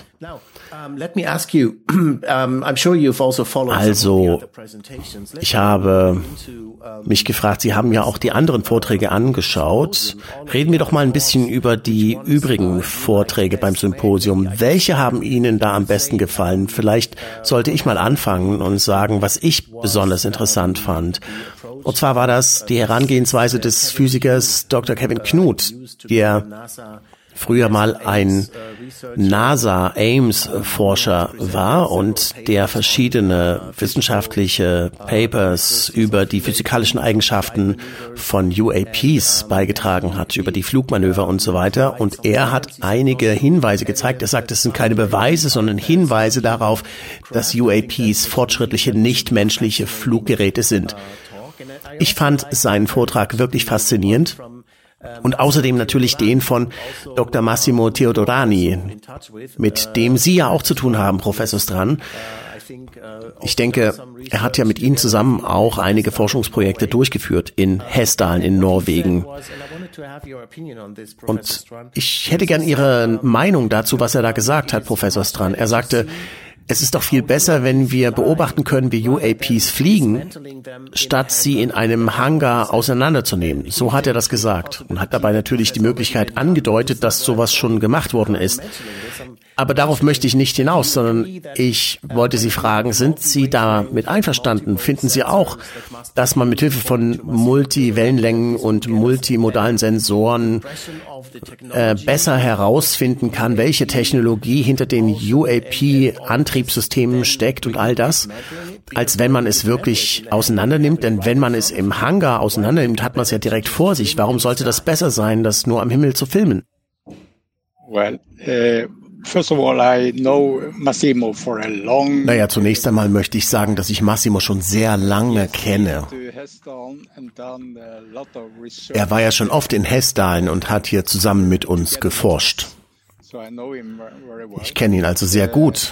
Also, ich habe mich gefragt, Sie haben ja auch die anderen Vorträge angeschaut. Reden wir doch mal ein bisschen über die übrigen Vorträge beim Symposium. Welche haben Ihnen da am besten gefallen? Vielleicht sollte ich mal anfangen und sagen, was ich besonders interessant fand. Und zwar war das die Herangehensweise des Physikers Dr. Kevin Knuth, der früher mal ein NASA-Ames-Forscher war und der verschiedene wissenschaftliche Papers über die physikalischen Eigenschaften von UAPs beigetragen hat, über die Flugmanöver und so weiter. Und er hat einige Hinweise gezeigt. Er sagt, es sind keine Beweise, sondern Hinweise darauf, dass UAPs fortschrittliche, nichtmenschliche Fluggeräte sind. Ich fand seinen Vortrag wirklich faszinierend. Und außerdem natürlich den von Dr. Massimo Teodorani, mit dem Sie ja auch zu tun haben, Professor Strand. Ich denke, er hat ja mit Ihnen zusammen auch einige Forschungsprojekte durchgeführt in Hessdalen in Norwegen. Und ich hätte gern Ihre Meinung dazu, was er da gesagt hat, Professor Strand. Er sagte, es ist doch viel besser, wenn wir beobachten können, wie UAPs fliegen, statt sie in einem Hangar auseinanderzunehmen. So hat er das gesagt und hat dabei natürlich die Möglichkeit angedeutet, dass sowas schon gemacht worden ist. Aber darauf möchte ich nicht hinaus, sondern ich wollte Sie fragen, sind Sie damit einverstanden? Finden Sie auch, dass man mit Hilfe von Multiwellenlängen und multimodalen Sensoren besser herausfinden kann, welche Technologie hinter den UAP-Antriebssystemen steckt und all das, als wenn man es wirklich auseinandernimmt? Denn wenn man es im Hangar auseinandernimmt, hat man es ja direkt vor sich. Warum sollte das besser sein, das nur am Himmel zu filmen? Well, first of all, I know Massimo for a long. Naja, zunächst einmal möchte ich sagen, dass ich Massimo schon sehr lange kenne. Er war ja schon oft in Hessdalen und hat hier zusammen mit uns geforscht. Ich kenne ihn also sehr gut.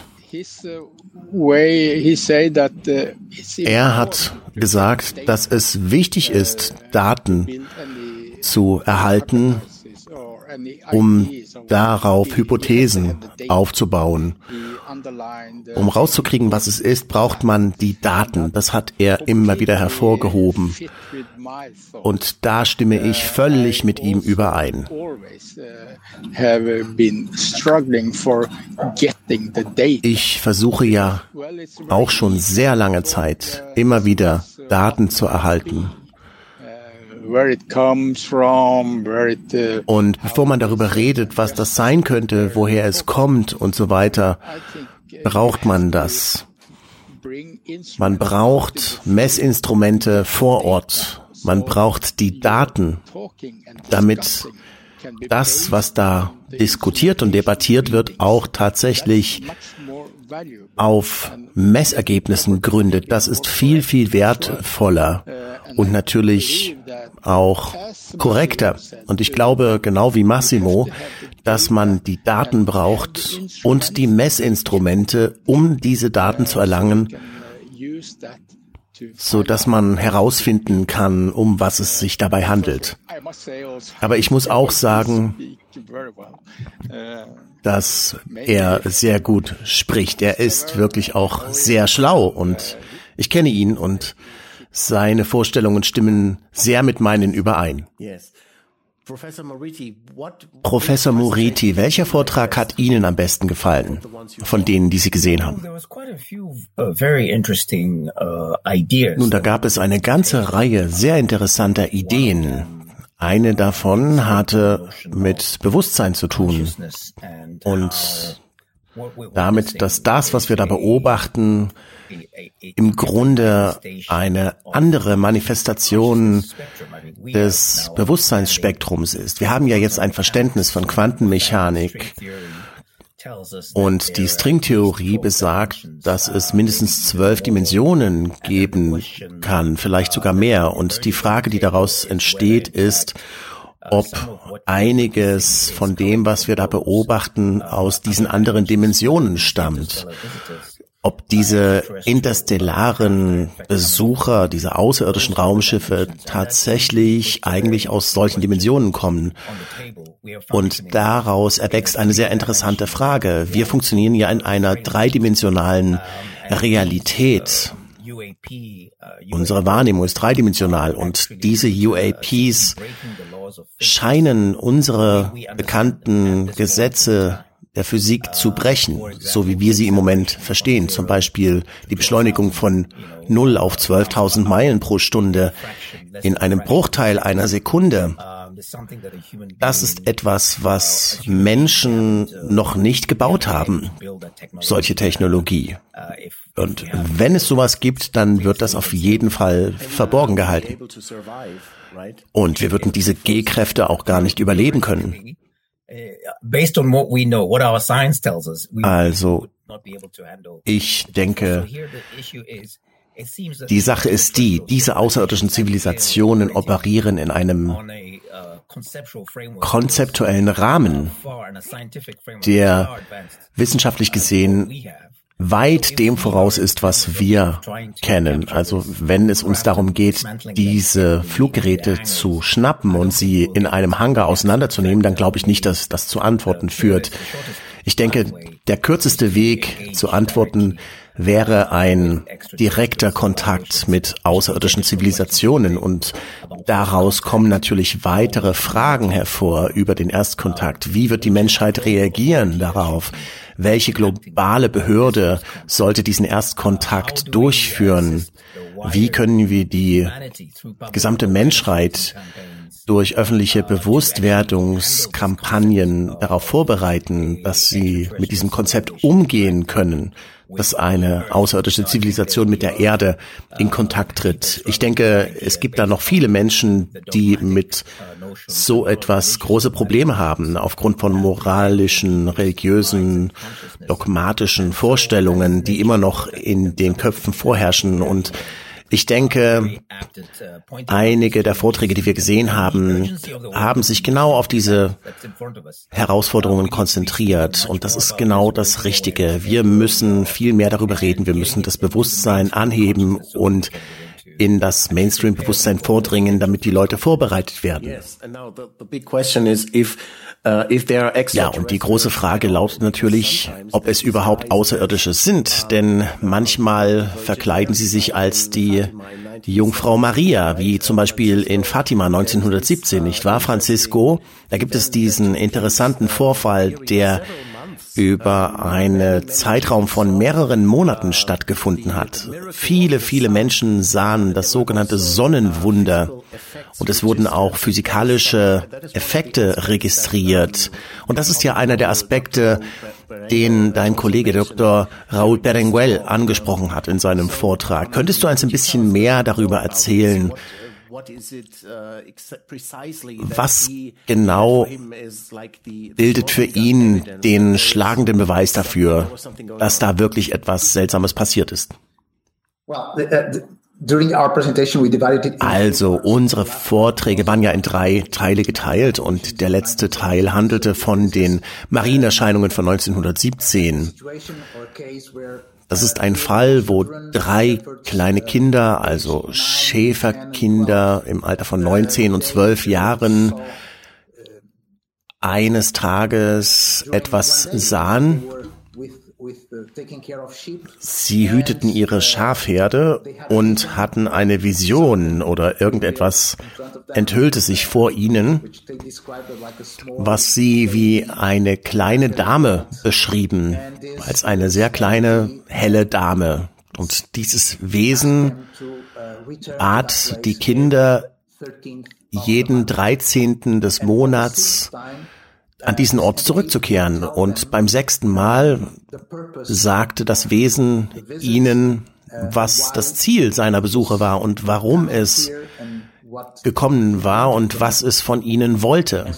Er hat gesagt, dass es wichtig ist, Daten zu erhalten, um darauf Hypothesen aufzubauen. Um rauszukriegen, was es ist, braucht man die Daten. Das hat er immer wieder hervorgehoben. Und da stimme ich völlig mit ihm überein. Ich versuche ja auch schon sehr lange Zeit, immer wieder Daten zu erhalten. Und bevor man darüber redet, was das sein könnte, woher es kommt und so weiter, braucht man das. Man braucht Messinstrumente vor Ort. Man braucht die Daten, damit das, was da diskutiert und debattiert wird, auch tatsächlich auf Messergebnissen gründet. Das ist viel, viel wertvoller und natürlich auch korrekter. Und ich glaube, genau wie Massimo, dass man die Daten braucht und die Messinstrumente, um diese Daten zu erlangen, so dass man herausfinden kann, um was es sich dabei handelt. Aber ich muss auch sagen, dass er sehr gut spricht. Er ist wirklich auch sehr schlau und ich kenne ihn und seine Vorstellungen stimmen sehr mit meinen überein. Professor Moriti, welcher Vortrag hat Ihnen am besten gefallen, von denen, die Sie gesehen haben? Nun, da gab es eine ganze Reihe sehr interessanter Ideen. Eine davon hatte mit Bewusstsein zu tun und damit, dass das, was wir da beobachten, im Grunde eine andere Manifestation des Bewusstseinsspektrums ist. Wir haben ja jetzt ein Verständnis von Quantenmechanik und die Stringtheorie besagt, dass es mindestens 12 Dimensionen geben kann, vielleicht sogar mehr. Und die Frage, die daraus entsteht, ist, ob einiges von dem, was wir da beobachten, aus diesen anderen Dimensionen stammt. Ob diese interstellaren Besucher, diese außerirdischen Raumschiffe tatsächlich eigentlich aus solchen Dimensionen kommen. Und daraus erwächst eine sehr interessante Frage. Wir funktionieren ja in einer dreidimensionalen Realität. Unsere Wahrnehmung ist dreidimensional und diese UAPs scheinen unsere bekannten Gesetze der Physik zu brechen, so wie wir sie im Moment verstehen. Zum Beispiel die Beschleunigung von 0 auf 12.000 Meilen pro Stunde in einem Bruchteil einer Sekunde. Das ist etwas, was Menschen noch nicht gebaut haben, solche Technologie. Und wenn es sowas gibt, dann wird das auf jeden Fall verborgen gehalten. Und wir würden diese G-Kräfte auch gar nicht überleben können. Also, ich denke, die Sache ist diese außerirdischen Zivilisationen operieren in einem konzeptuellen Rahmen, der wissenschaftlich gesehen weit dem voraus ist, was wir kennen. Also wenn es uns darum geht, diese Fluggeräte zu schnappen und sie in einem Hangar auseinanderzunehmen, dann glaube ich nicht, dass das zu Antworten führt. Ich denke, der kürzeste Weg zu Antworten wäre ein direkter Kontakt mit außerirdischen Zivilisationen und daraus kommen natürlich weitere Fragen hervor über den Erstkontakt. Wie wird die Menschheit reagieren darauf? Welche globale Behörde sollte diesen Erstkontakt durchführen? Wie können wir die gesamte Menschheit durch öffentliche Bewusstwerdungskampagnen darauf vorbereiten, dass sie mit diesem Konzept umgehen können, dass eine außerirdische Zivilisation mit der Erde in Kontakt tritt? Ich denke, es gibt da noch viele Menschen, die mit so etwas große Probleme haben, aufgrund von moralischen, religiösen, dogmatischen Vorstellungen, die immer noch in den Köpfen vorherrschen. Und ich denke, einige der Vorträge, die wir gesehen haben, haben sich genau auf diese Herausforderungen konzentriert. Und das ist genau das Richtige. Wir müssen viel mehr darüber reden. Wir müssen das Bewusstsein anheben und in das Mainstream-Bewusstsein vordringen, damit die Leute vorbereitet werden. Ja, und die große Frage lautet natürlich, ob es überhaupt Außerirdische sind, denn manchmal verkleiden sie sich als die Jungfrau Maria, wie zum Beispiel in Fatima 1917, nicht wahr, Francisco? Da gibt es diesen interessanten Vorfall, der über einen Zeitraum von mehreren Monaten stattgefunden hat. Viele, viele Menschen sahen das sogenannte Sonnenwunder und es wurden auch physikalische Effekte registriert. Und das ist ja einer der Aspekte, den dein Kollege Dr. Raúl Berenguel angesprochen hat in seinem Vortrag. Könntest du uns ein bisschen mehr darüber erzählen? Was genau bildet für ihn den schlagenden Beweis dafür, dass da wirklich etwas Seltsames passiert ist? Also, unsere Vorträge waren ja in 3 Teile geteilt und der letzte Teil handelte von den Marienerscheinungen von 1917. Das ist ein Fall, wo 3 kleine Kinder, also Schäferkinder im Alter von 19 und 12 Jahren, eines Tages etwas sahen. Sie hüteten ihre Schafherde und hatten eine Vision oder irgendetwas enthüllte sich vor ihnen, was sie wie eine kleine Dame beschrieben, als eine sehr kleine, helle Dame. Und dieses Wesen bat die Kinder, jeden 13. des Monats an diesen Ort zurückzukehren. Und beim 6. Mal sagte das Wesen ihnen, was das Ziel seiner Besuche war und warum es gekommen war und was es von ihnen wollte.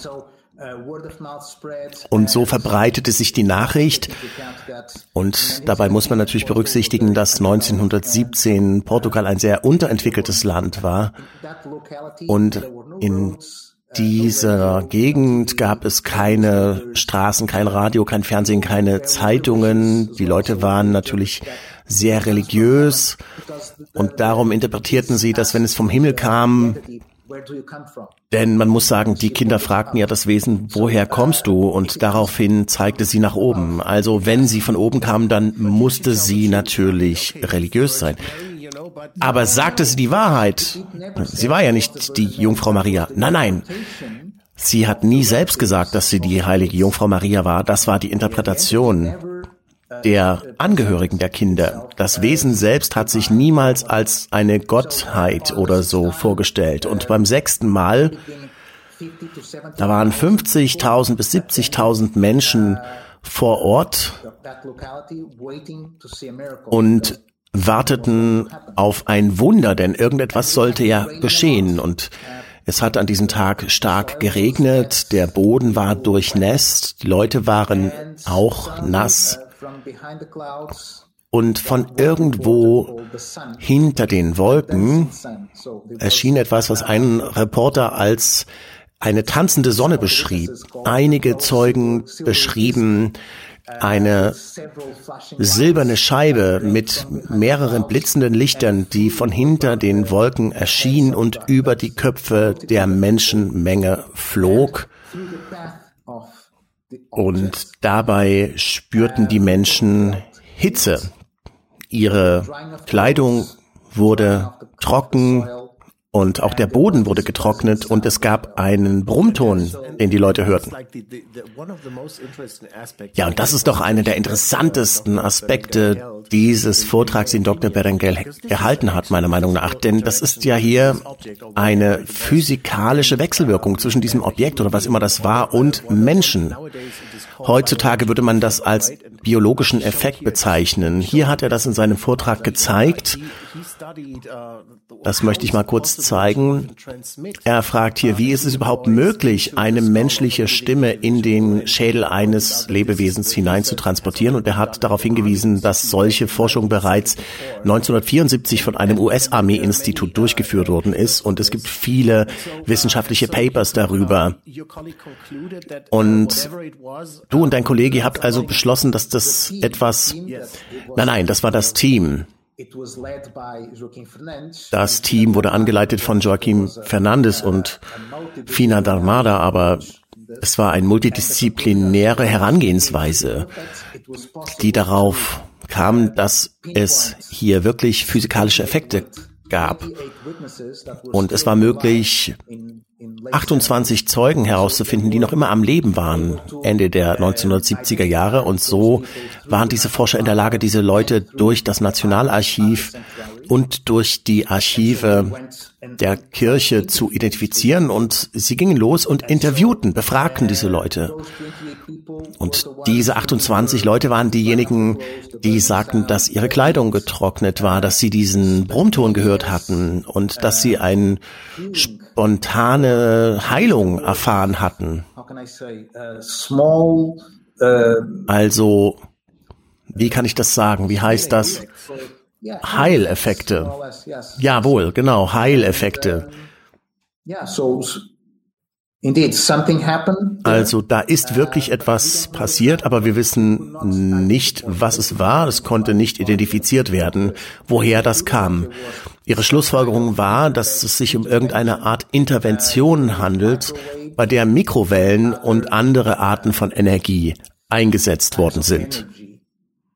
Und so verbreitete sich die Nachricht. Und dabei muss man natürlich berücksichtigen, dass 1917 Portugal ein sehr unterentwickeltes Land war. Und in dieser Gegend gab es keine Straßen, kein Radio, kein Fernsehen, keine Zeitungen. Die Leute waren natürlich sehr religiös und darum interpretierten sie, dass wenn es vom Himmel kam, denn man muss sagen, die Kinder fragten ja das Wesen, woher kommst du? Und daraufhin zeigte sie nach oben. Also wenn sie von oben kam, dann musste sie natürlich religiös sein. Aber sagte sie die Wahrheit? Sie war ja nicht die Jungfrau Maria. Nein. Sie hat nie selbst gesagt, dass sie die heilige Jungfrau Maria war. Das war die Interpretation der Angehörigen der Kinder. Das Wesen selbst hat sich niemals als eine Gottheit oder so vorgestellt. Und beim 6. Mal, da waren 50.000 bis 70.000 Menschen vor Ort und warteten auf ein Wunder, denn irgendetwas sollte ja geschehen. Und es hat an diesem Tag stark geregnet, der Boden war durchnässt, die Leute waren auch nass. Und von irgendwo hinter den Wolken erschien etwas, was ein Reporter als eine tanzende Sonne beschrieb. Einige Zeugen beschrieben eine silberne Scheibe mit mehreren blitzenden Lichtern, die von hinter den Wolken erschien und über die Köpfe der Menschenmenge flog. Und dabei spürten die Menschen Hitze. Ihre Kleidung wurde trocken und auch der Boden wurde getrocknet und es gab einen Brummton, den die Leute hörten. Ja, und das ist doch einer der interessantesten Aspekte dieses Vortrags, den Dr. Berenguel gehalten hat, meiner Meinung nach. Denn das ist ja hier eine physikalische Wechselwirkung zwischen diesem Objekt oder was immer das war und Menschen. Heutzutage würde man das als biologischen Effekt bezeichnen. Hier hat er das in seinem Vortrag gezeigt. Das möchte ich mal kurz zeigen. Er fragt hier, wie ist es überhaupt möglich, eine menschliche Stimme in den Schädel eines Lebewesens hinein zu transportieren? Und er hat darauf hingewiesen, dass solche Forschung bereits 1974 von einem US-Armee-Institut durchgeführt worden ist. Und es gibt viele wissenschaftliche Papers darüber. Und du und dein Kollege habt also beschlossen, dass das etwas... Nein, das war das Team. Das Team wurde angeleitet von Joaquim Fernandes und Fina Darmada, aber es war eine multidisziplinäre Herangehensweise, die darauf kam, dass es hier wirklich physikalische Effekte gab. Und es war möglich, 28 Zeugen herauszufinden, die noch immer am Leben waren, Ende der 1970er Jahre. Und so waren diese Forscher in der Lage, diese Leute durch das Nationalarchiv und durch die Archive der Kirche zu identifizieren. Und sie gingen los und interviewten, befragten diese Leute. Und diese 28 Leute waren diejenigen, die sagten, dass ihre Kleidung getrocknet war, dass sie diesen Brummton gehört hatten und dass sie eine spontane Heilung erfahren hatten. Also, wie kann ich das sagen? Wie heißt das? Heileffekte. Jawohl, genau, Heileffekte. Also da ist wirklich etwas passiert, aber wir wissen nicht, was es war. Es konnte nicht identifiziert werden, woher das kam. Ihre Schlussfolgerung war, dass es sich um irgendeine Art Intervention handelt, bei der Mikrowellen und andere Arten von Energie eingesetzt worden sind.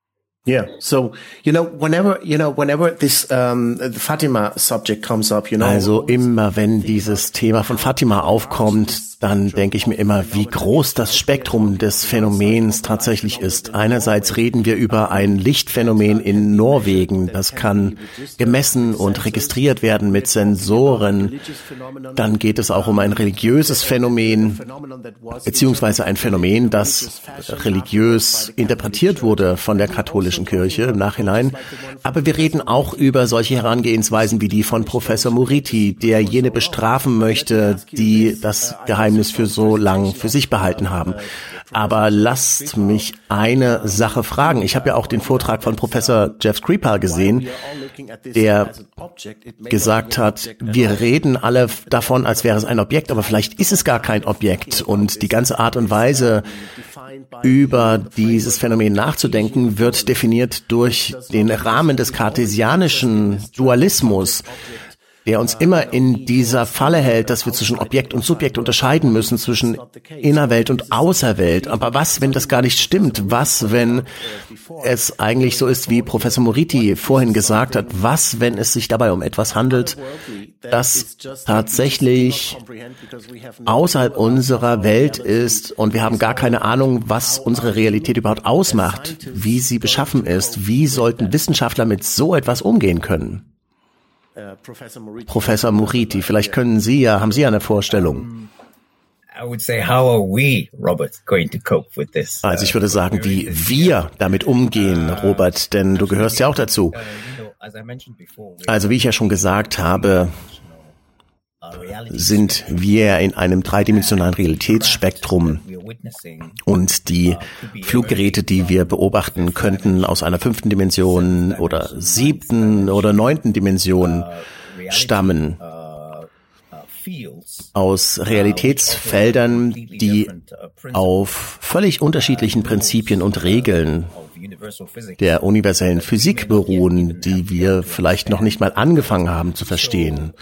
Yeah. So, whenever this the Fatima subject comes up, Also immer wenn dieses Thema von Fatima aufkommt, dann denke ich mir immer, wie groß das Spektrum des Phänomens tatsächlich ist. Einerseits reden wir über ein Lichtphänomen in Norwegen, das kann gemessen und registriert werden mit Sensoren. Dann geht es auch um ein religiöses Phänomen, beziehungsweise ein Phänomen, das religiös interpretiert wurde von der katholischen Kirche im Nachhinein. Aber wir reden auch über solche Herangehensweisen wie die von Professor Muriti, der jene bestrafen möchte, die das Geheimnis für so lang für sich behalten haben. Aber lasst mich eine Sache fragen. Ich habe ja auch den Vortrag von Professor Jeff Skripal gesehen, der gesagt hat, wir reden alle davon, als wäre es ein Objekt, aber vielleicht ist es gar kein Objekt. Und die ganze Art und Weise, über dieses Phänomen nachzudenken, wird definiert durch den Rahmen des kartesianischen Dualismus, der uns immer in dieser Falle hält, dass wir zwischen Objekt und Subjekt unterscheiden müssen, zwischen Innerwelt und Außerwelt. Aber was, wenn das gar nicht stimmt? Was, wenn es eigentlich so ist, wie Professor Muriti vorhin gesagt hat? Was, wenn es sich dabei um etwas handelt, das tatsächlich außerhalb unserer Welt ist und wir haben gar keine Ahnung, was unsere Realität überhaupt ausmacht, wie sie beschaffen ist? Wie sollten Wissenschaftler mit so etwas umgehen können? Professor Muriti, vielleicht haben Sie ja eine Vorstellung. Also ich würde sagen, wie wir damit umgehen, Robert, denn du gehörst ja auch dazu. Also wie ich ja schon gesagt habe, sind wir in einem dreidimensionalen Realitätsspektrum und die Fluggeräte, die wir beobachten könnten, aus einer 5. Dimension oder 7. oder 9. Dimension stammen. Aus Realitätsfeldern, die auf völlig unterschiedlichen Prinzipien und Regeln der universellen Physik beruhen, die wir vielleicht noch nicht mal angefangen haben zu verstehen.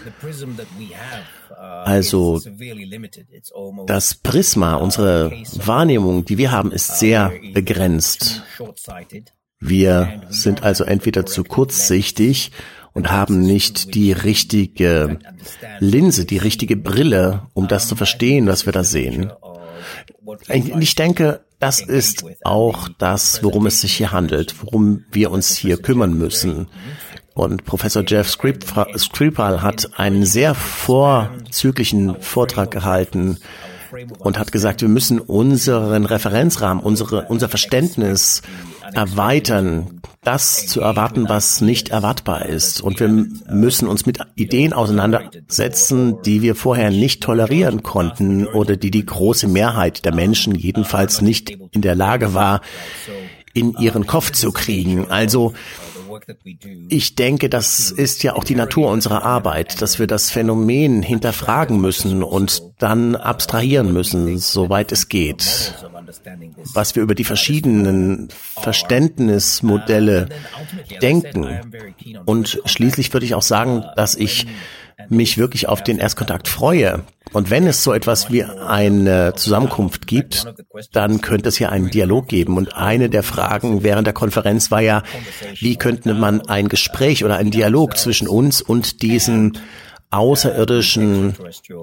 Also das Prisma, unsere Wahrnehmung, die wir haben, ist sehr begrenzt. Wir sind also entweder zu kurzsichtig und haben nicht die richtige Linse, die richtige Brille, um das zu verstehen, was wir da sehen. Ich denke, das ist auch das, worum es sich hier handelt, worum wir uns hier kümmern müssen. Und Professor Jeff Skripal hat einen sehr vorzüglichen Vortrag gehalten und hat gesagt, wir müssen unseren Referenzrahmen, unser Verständnis erweitern, das zu erwarten, was nicht erwartbar ist. Und wir müssen uns mit Ideen auseinandersetzen, die wir vorher nicht tolerieren konnten oder die große Mehrheit der Menschen jedenfalls nicht in der Lage war, in ihren Kopf zu kriegen. Also ich denke, das ist ja auch die Natur unserer Arbeit, dass wir das Phänomen hinterfragen müssen und dann abstrahieren müssen, soweit es geht. Was wir über die verschiedenen Verständnismodelle denken. Und schließlich würde ich auch sagen, dass ich mich wirklich auf den Erstkontakt freue. Und wenn es so etwas wie eine Zusammenkunft gibt, dann könnte es ja einen Dialog geben. Und eine der Fragen während der Konferenz war ja, wie könnte man ein Gespräch oder einen Dialog zwischen uns und diesen außerirdischen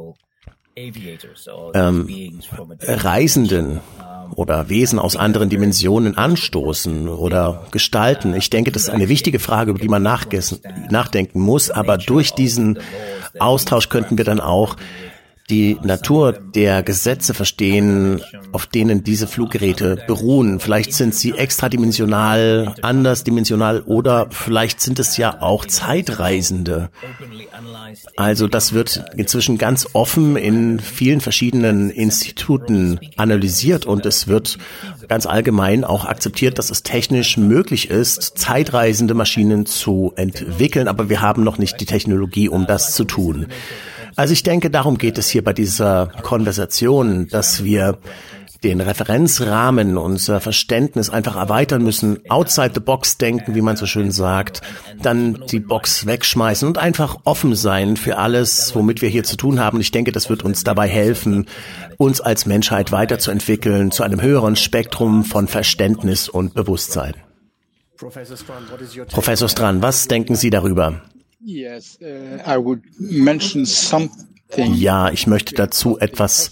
Reisenden oder Wesen aus anderen Dimensionen anstoßen oder gestalten. Ich denke, das ist eine wichtige Frage, über die man nachdenken muss. Aber durch diesen Austausch könnten wir dann auch die Natur der Gesetze verstehen, auf denen diese Fluggeräte beruhen. Vielleicht sind sie extradimensional, andersdimensional oder vielleicht sind es ja auch Zeitreisende. Also das wird inzwischen ganz offen in vielen verschiedenen Instituten analysiert und es wird ganz allgemein auch akzeptiert, dass es technisch möglich ist, zeitreisende Maschinen zu entwickeln, aber wir haben noch nicht die Technologie, um das zu tun. Also ich denke, darum geht es hier bei dieser Konversation, dass wir den Referenzrahmen, unser Verständnis einfach erweitern müssen, outside the box denken, wie man so schön sagt, dann die Box wegschmeißen und einfach offen sein für alles, womit wir hier zu tun haben. Ich denke, das wird uns dabei helfen, uns als Menschheit weiterzuentwickeln zu einem höheren Spektrum von Verständnis und Bewusstsein. Professor Strand, was denken Sie darüber? I would mention something. Ja, ich möchte dazu etwas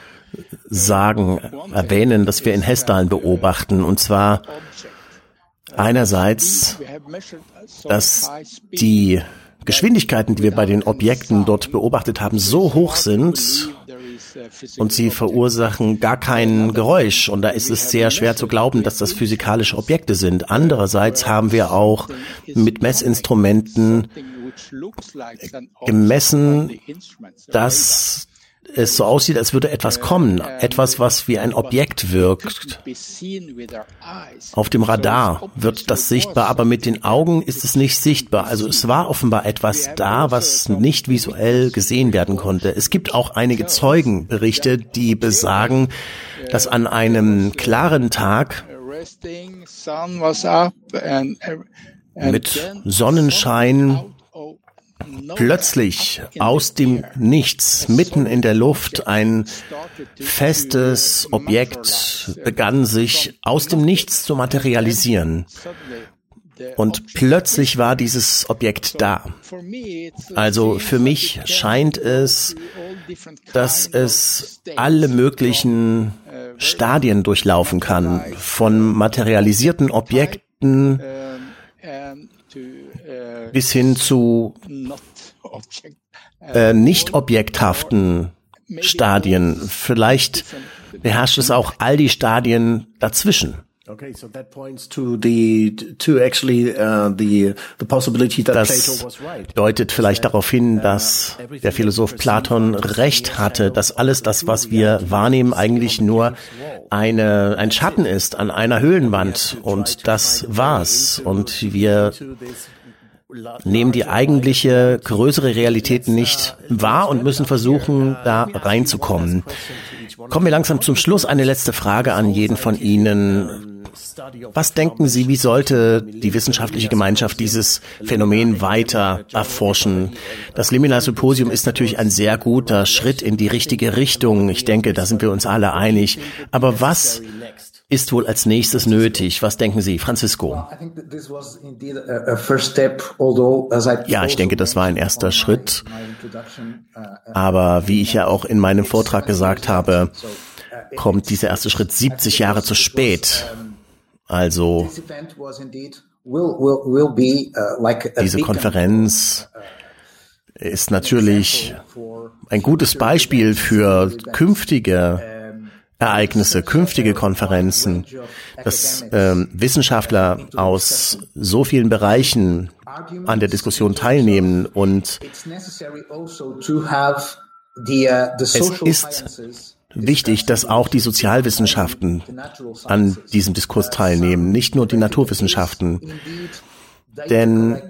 erwähnen, dass wir in Hessdalen beobachten, und zwar einerseits, dass die Geschwindigkeiten, die wir bei den Objekten dort beobachtet haben, so hoch sind und sie verursachen gar kein Geräusch. Und da ist es sehr schwer zu glauben, dass das physikalische Objekte sind. Andererseits haben wir auch mit Messinstrumenten gemessen, dass es so aussieht, als würde etwas kommen, etwas, was wie ein Objekt wirkt. Auf dem Radar wird das sichtbar, aber mit den Augen ist es nicht sichtbar. Also es war offenbar etwas da, was nicht visuell gesehen werden konnte. Es gibt auch einige Zeugenberichte, die besagen, dass an einem klaren Tag mit Sonnenschein plötzlich aus dem Nichts, mitten in der Luft, ein festes Objekt begann sich aus dem Nichts zu materialisieren. Und plötzlich war dieses Objekt da. Also für mich scheint es, dass es alle möglichen Stadien durchlaufen kann, von materialisierten Objekten bis hin zu nicht objekthaften Stadien. Vielleicht beherrscht es auch all die Stadien dazwischen. Okay, so that points to the possibility that Plato was right. Deutet vielleicht darauf hin, dass der Philosoph Platon recht hatte, dass alles das, was wir wahrnehmen, eigentlich nur ein Schatten ist an einer Höhlenwand, und das war's. Und wir nehmen die eigentliche größere Realität nicht wahr und müssen versuchen, da reinzukommen. Kommen wir langsam zum Schluss. Eine letzte Frage an jeden von Ihnen. Was denken Sie, wie sollte die wissenschaftliche Gemeinschaft dieses Phänomen weiter erforschen? Das Liminal-Symposium ist natürlich ein sehr guter Schritt in die richtige Richtung. Ich denke, da sind wir uns alle einig. Aber was ist wohl als nächstes nötig? Was denken Sie, Francisco? Ja, ich denke, das war ein erster Schritt. Aber wie ich ja auch in meinem Vortrag gesagt habe, kommt dieser erste Schritt 70 Jahre zu spät. Also diese Konferenz ist natürlich ein gutes Beispiel für künftige Ereignisse, künftige Konferenzen, dass Wissenschaftler aus so vielen Bereichen an der Diskussion teilnehmen, und es ist wichtig, dass auch die Sozialwissenschaften an diesem Diskurs teilnehmen, nicht nur die Naturwissenschaften. Denn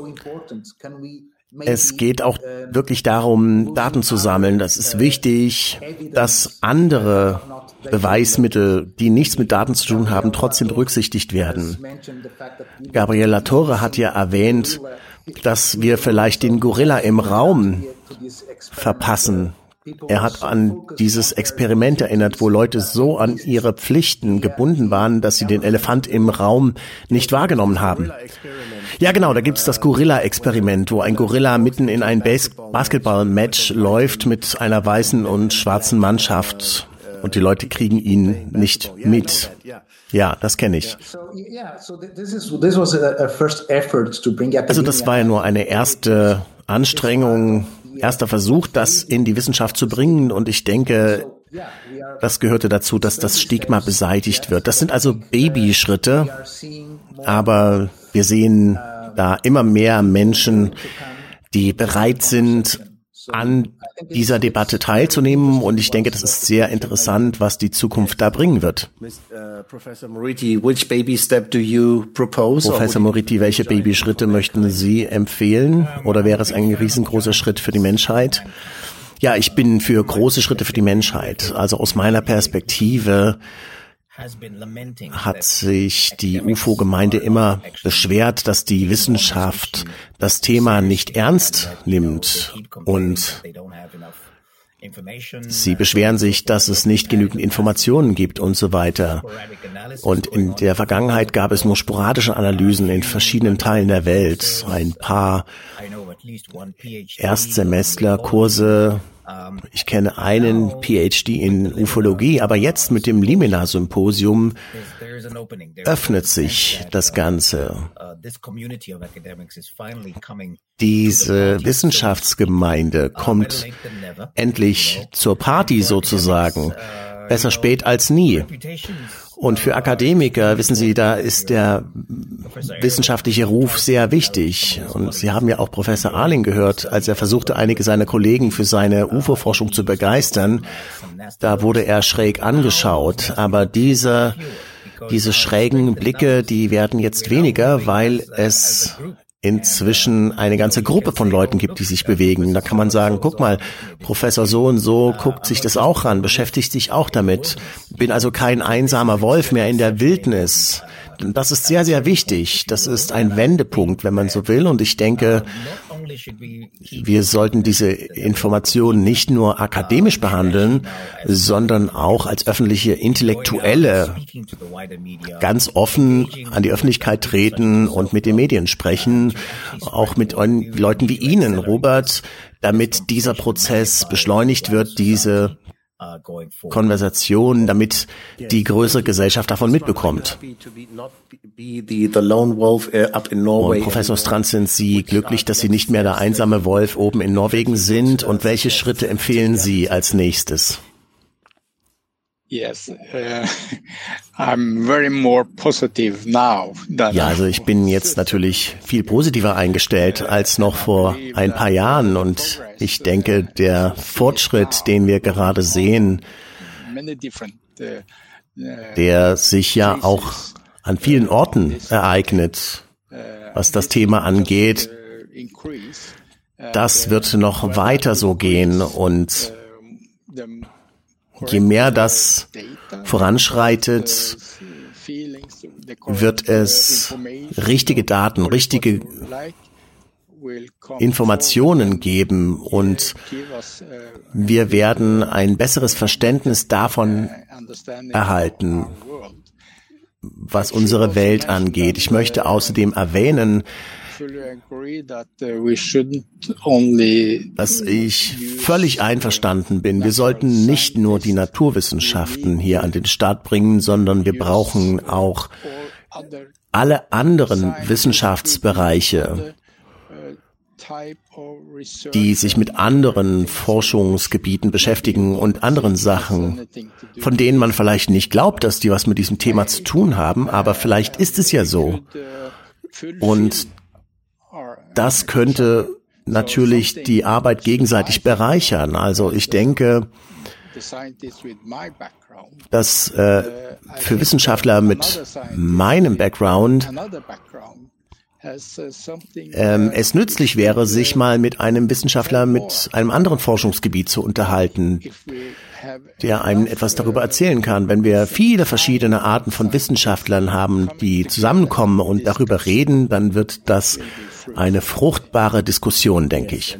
es geht auch wirklich darum, Daten zu sammeln. Das ist wichtig, dass andere Beweismittel, die nichts mit Daten zu tun haben, trotzdem berücksichtigt werden. Gabriel Latorre hat ja erwähnt, dass wir vielleicht den Gorilla im Raum verpassen. Er hat an dieses Experiment erinnert, wo Leute so an ihre Pflichten gebunden waren, dass sie den Elefant im Raum nicht wahrgenommen haben. Ja genau, da gibt's das Gorilla-Experiment, wo ein Gorilla mitten in ein Basketball-Match läuft mit einer weißen und schwarzen Mannschaft, und die Leute kriegen ihn nicht mit. Ja, das kenne ich. Also das war ja nur eine erste Anstrengung, erster Versuch, das in die Wissenschaft zu bringen, und ich denke, das gehörte dazu, dass das Stigma beseitigt wird. Das sind also Babyschritte, aber wir sehen da immer mehr Menschen, die bereit sind, an dieser Debatte teilzunehmen, und ich denke, das ist sehr interessant, was die Zukunft da bringen wird. Professor Moriti, which baby step do you propose? Professor Moriti, welche Babyschritte möchten Sie empfehlen, oder wäre es ein riesengroßer Schritt für die Menschheit? Ja, ich bin für große Schritte für die Menschheit. Also aus meiner Perspektive hat sich die UFO-Gemeinde immer beschwert, dass die Wissenschaft das Thema nicht ernst nimmt, und sie beschweren sich, dass es nicht genügend Informationen gibt und so weiter. Und in der Vergangenheit gab es nur sporadische Analysen in verschiedenen Teilen der Welt. Ein paar Erstsemesterkurse. Ich kenne einen PhD in Ufologie, aber jetzt mit dem Limina-Symposium öffnet sich das Ganze. Diese Wissenschaftsgemeinde kommt endlich zur Party sozusagen. Besser spät als nie. Und für Akademiker, wissen Sie, da ist der wissenschaftliche Ruf sehr wichtig. Und Sie haben ja auch Professor Arling gehört, als er versuchte, einige seiner Kollegen für seine UFO-Forschung zu begeistern. Da wurde er schräg angeschaut. Aber diese schrägen Blicke, die werden jetzt weniger, weil es inzwischen eine ganze Gruppe von Leuten gibt, die sich bewegen. Da kann man sagen, guck mal, Professor so und so guckt sich das auch an, beschäftigt sich auch damit. Bin also kein einsamer Wolf mehr in der Wildnis. Das ist sehr, sehr wichtig. Das ist ein Wendepunkt, wenn man so will. Und ich denke, wir sollten diese Informationen nicht nur akademisch behandeln, sondern auch als öffentliche Intellektuelle ganz offen an die Öffentlichkeit treten und mit den Medien sprechen, auch mit Leuten wie Ihnen, Robert, damit dieser Prozess beschleunigt wird, diese Konversation, damit die größere Gesellschaft davon mitbekommt. Und Professor Strand, sind Sie glücklich, dass Sie nicht mehr der einsame Wolf oben in Norwegen sind? Und welche Schritte empfehlen Sie als nächstes? Yes, I'm very more positive now. Ja, also ich bin jetzt natürlich viel positiver eingestellt als noch vor ein paar Jahren und ich denke, der Fortschritt, den wir gerade sehen, der sich ja auch an vielen Orten ereignet, was das Thema angeht, das wird noch weiter so gehen und je mehr das voranschreitet, wird es richtige Daten, richtige Informationen geben und wir werden ein besseres Verständnis davon erhalten, was unsere Welt angeht. Ich möchte außerdem erwähnen, dass ich völlig einverstanden bin. Wir sollten nicht nur die Naturwissenschaften hier an den Start bringen, sondern wir brauchen auch alle anderen Wissenschaftsbereiche, die sich mit anderen Forschungsgebieten beschäftigen und anderen Sachen, von denen man vielleicht nicht glaubt, dass die was mit diesem Thema zu tun haben, aber vielleicht ist es ja so. Und das könnte natürlich die Arbeit gegenseitig bereichern. Also ich denke, dass für Wissenschaftler mit meinem Background es nützlich wäre, sich mal mit einem Wissenschaftler mit einem anderen Forschungsgebiet zu unterhalten, der einem etwas darüber erzählen kann. Wenn wir viele verschiedene Arten von Wissenschaftlern haben, die zusammenkommen und darüber reden, dann wird das eine fruchtbare Diskussion, denke ich.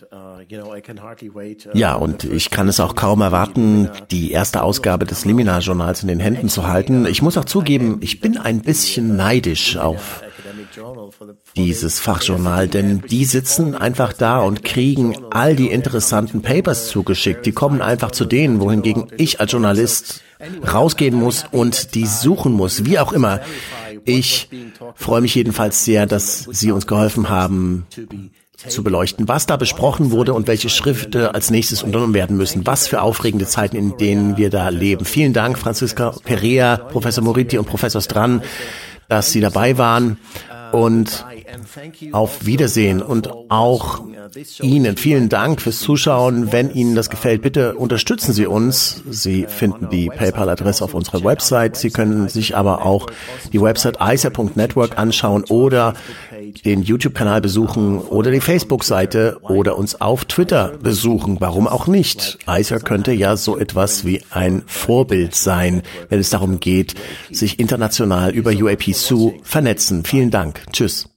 Ja, und ich kann es auch kaum erwarten, die erste Ausgabe des Limina-Journals in den Händen zu halten. Ich muss auch zugeben, ich bin ein bisschen neidisch auf dieses Fachjournal, denn die sitzen einfach da und kriegen all die interessanten Papers zugeschickt. Die kommen einfach zu denen, wohingegen ich als Journalist rausgehen muss und die suchen muss, wie auch immer. Ich freue mich jedenfalls sehr, dass Sie uns geholfen haben, zu beleuchten, was da besprochen wurde und welche Schritte als nächstes unternommen werden müssen. Was für aufregende Zeiten, in denen wir da leben. Vielen Dank, Franziska Perea, Professor Moriti und Professor Strand, dass Sie dabei waren. Und auf Wiedersehen und auch Ihnen vielen Dank fürs Zuschauen. Wenn Ihnen das gefällt, bitte unterstützen Sie uns. Sie finden die PayPal-Adresse auf unserer Website. Sie können sich aber auch die Website ICER.network anschauen oder den YouTube-Kanal besuchen oder die Facebook-Seite oder uns auf Twitter besuchen. Warum auch nicht? ICER könnte ja so etwas wie ein Vorbild sein, wenn es darum geht, sich international über UAP zu vernetzen. Vielen Dank. Tschüss.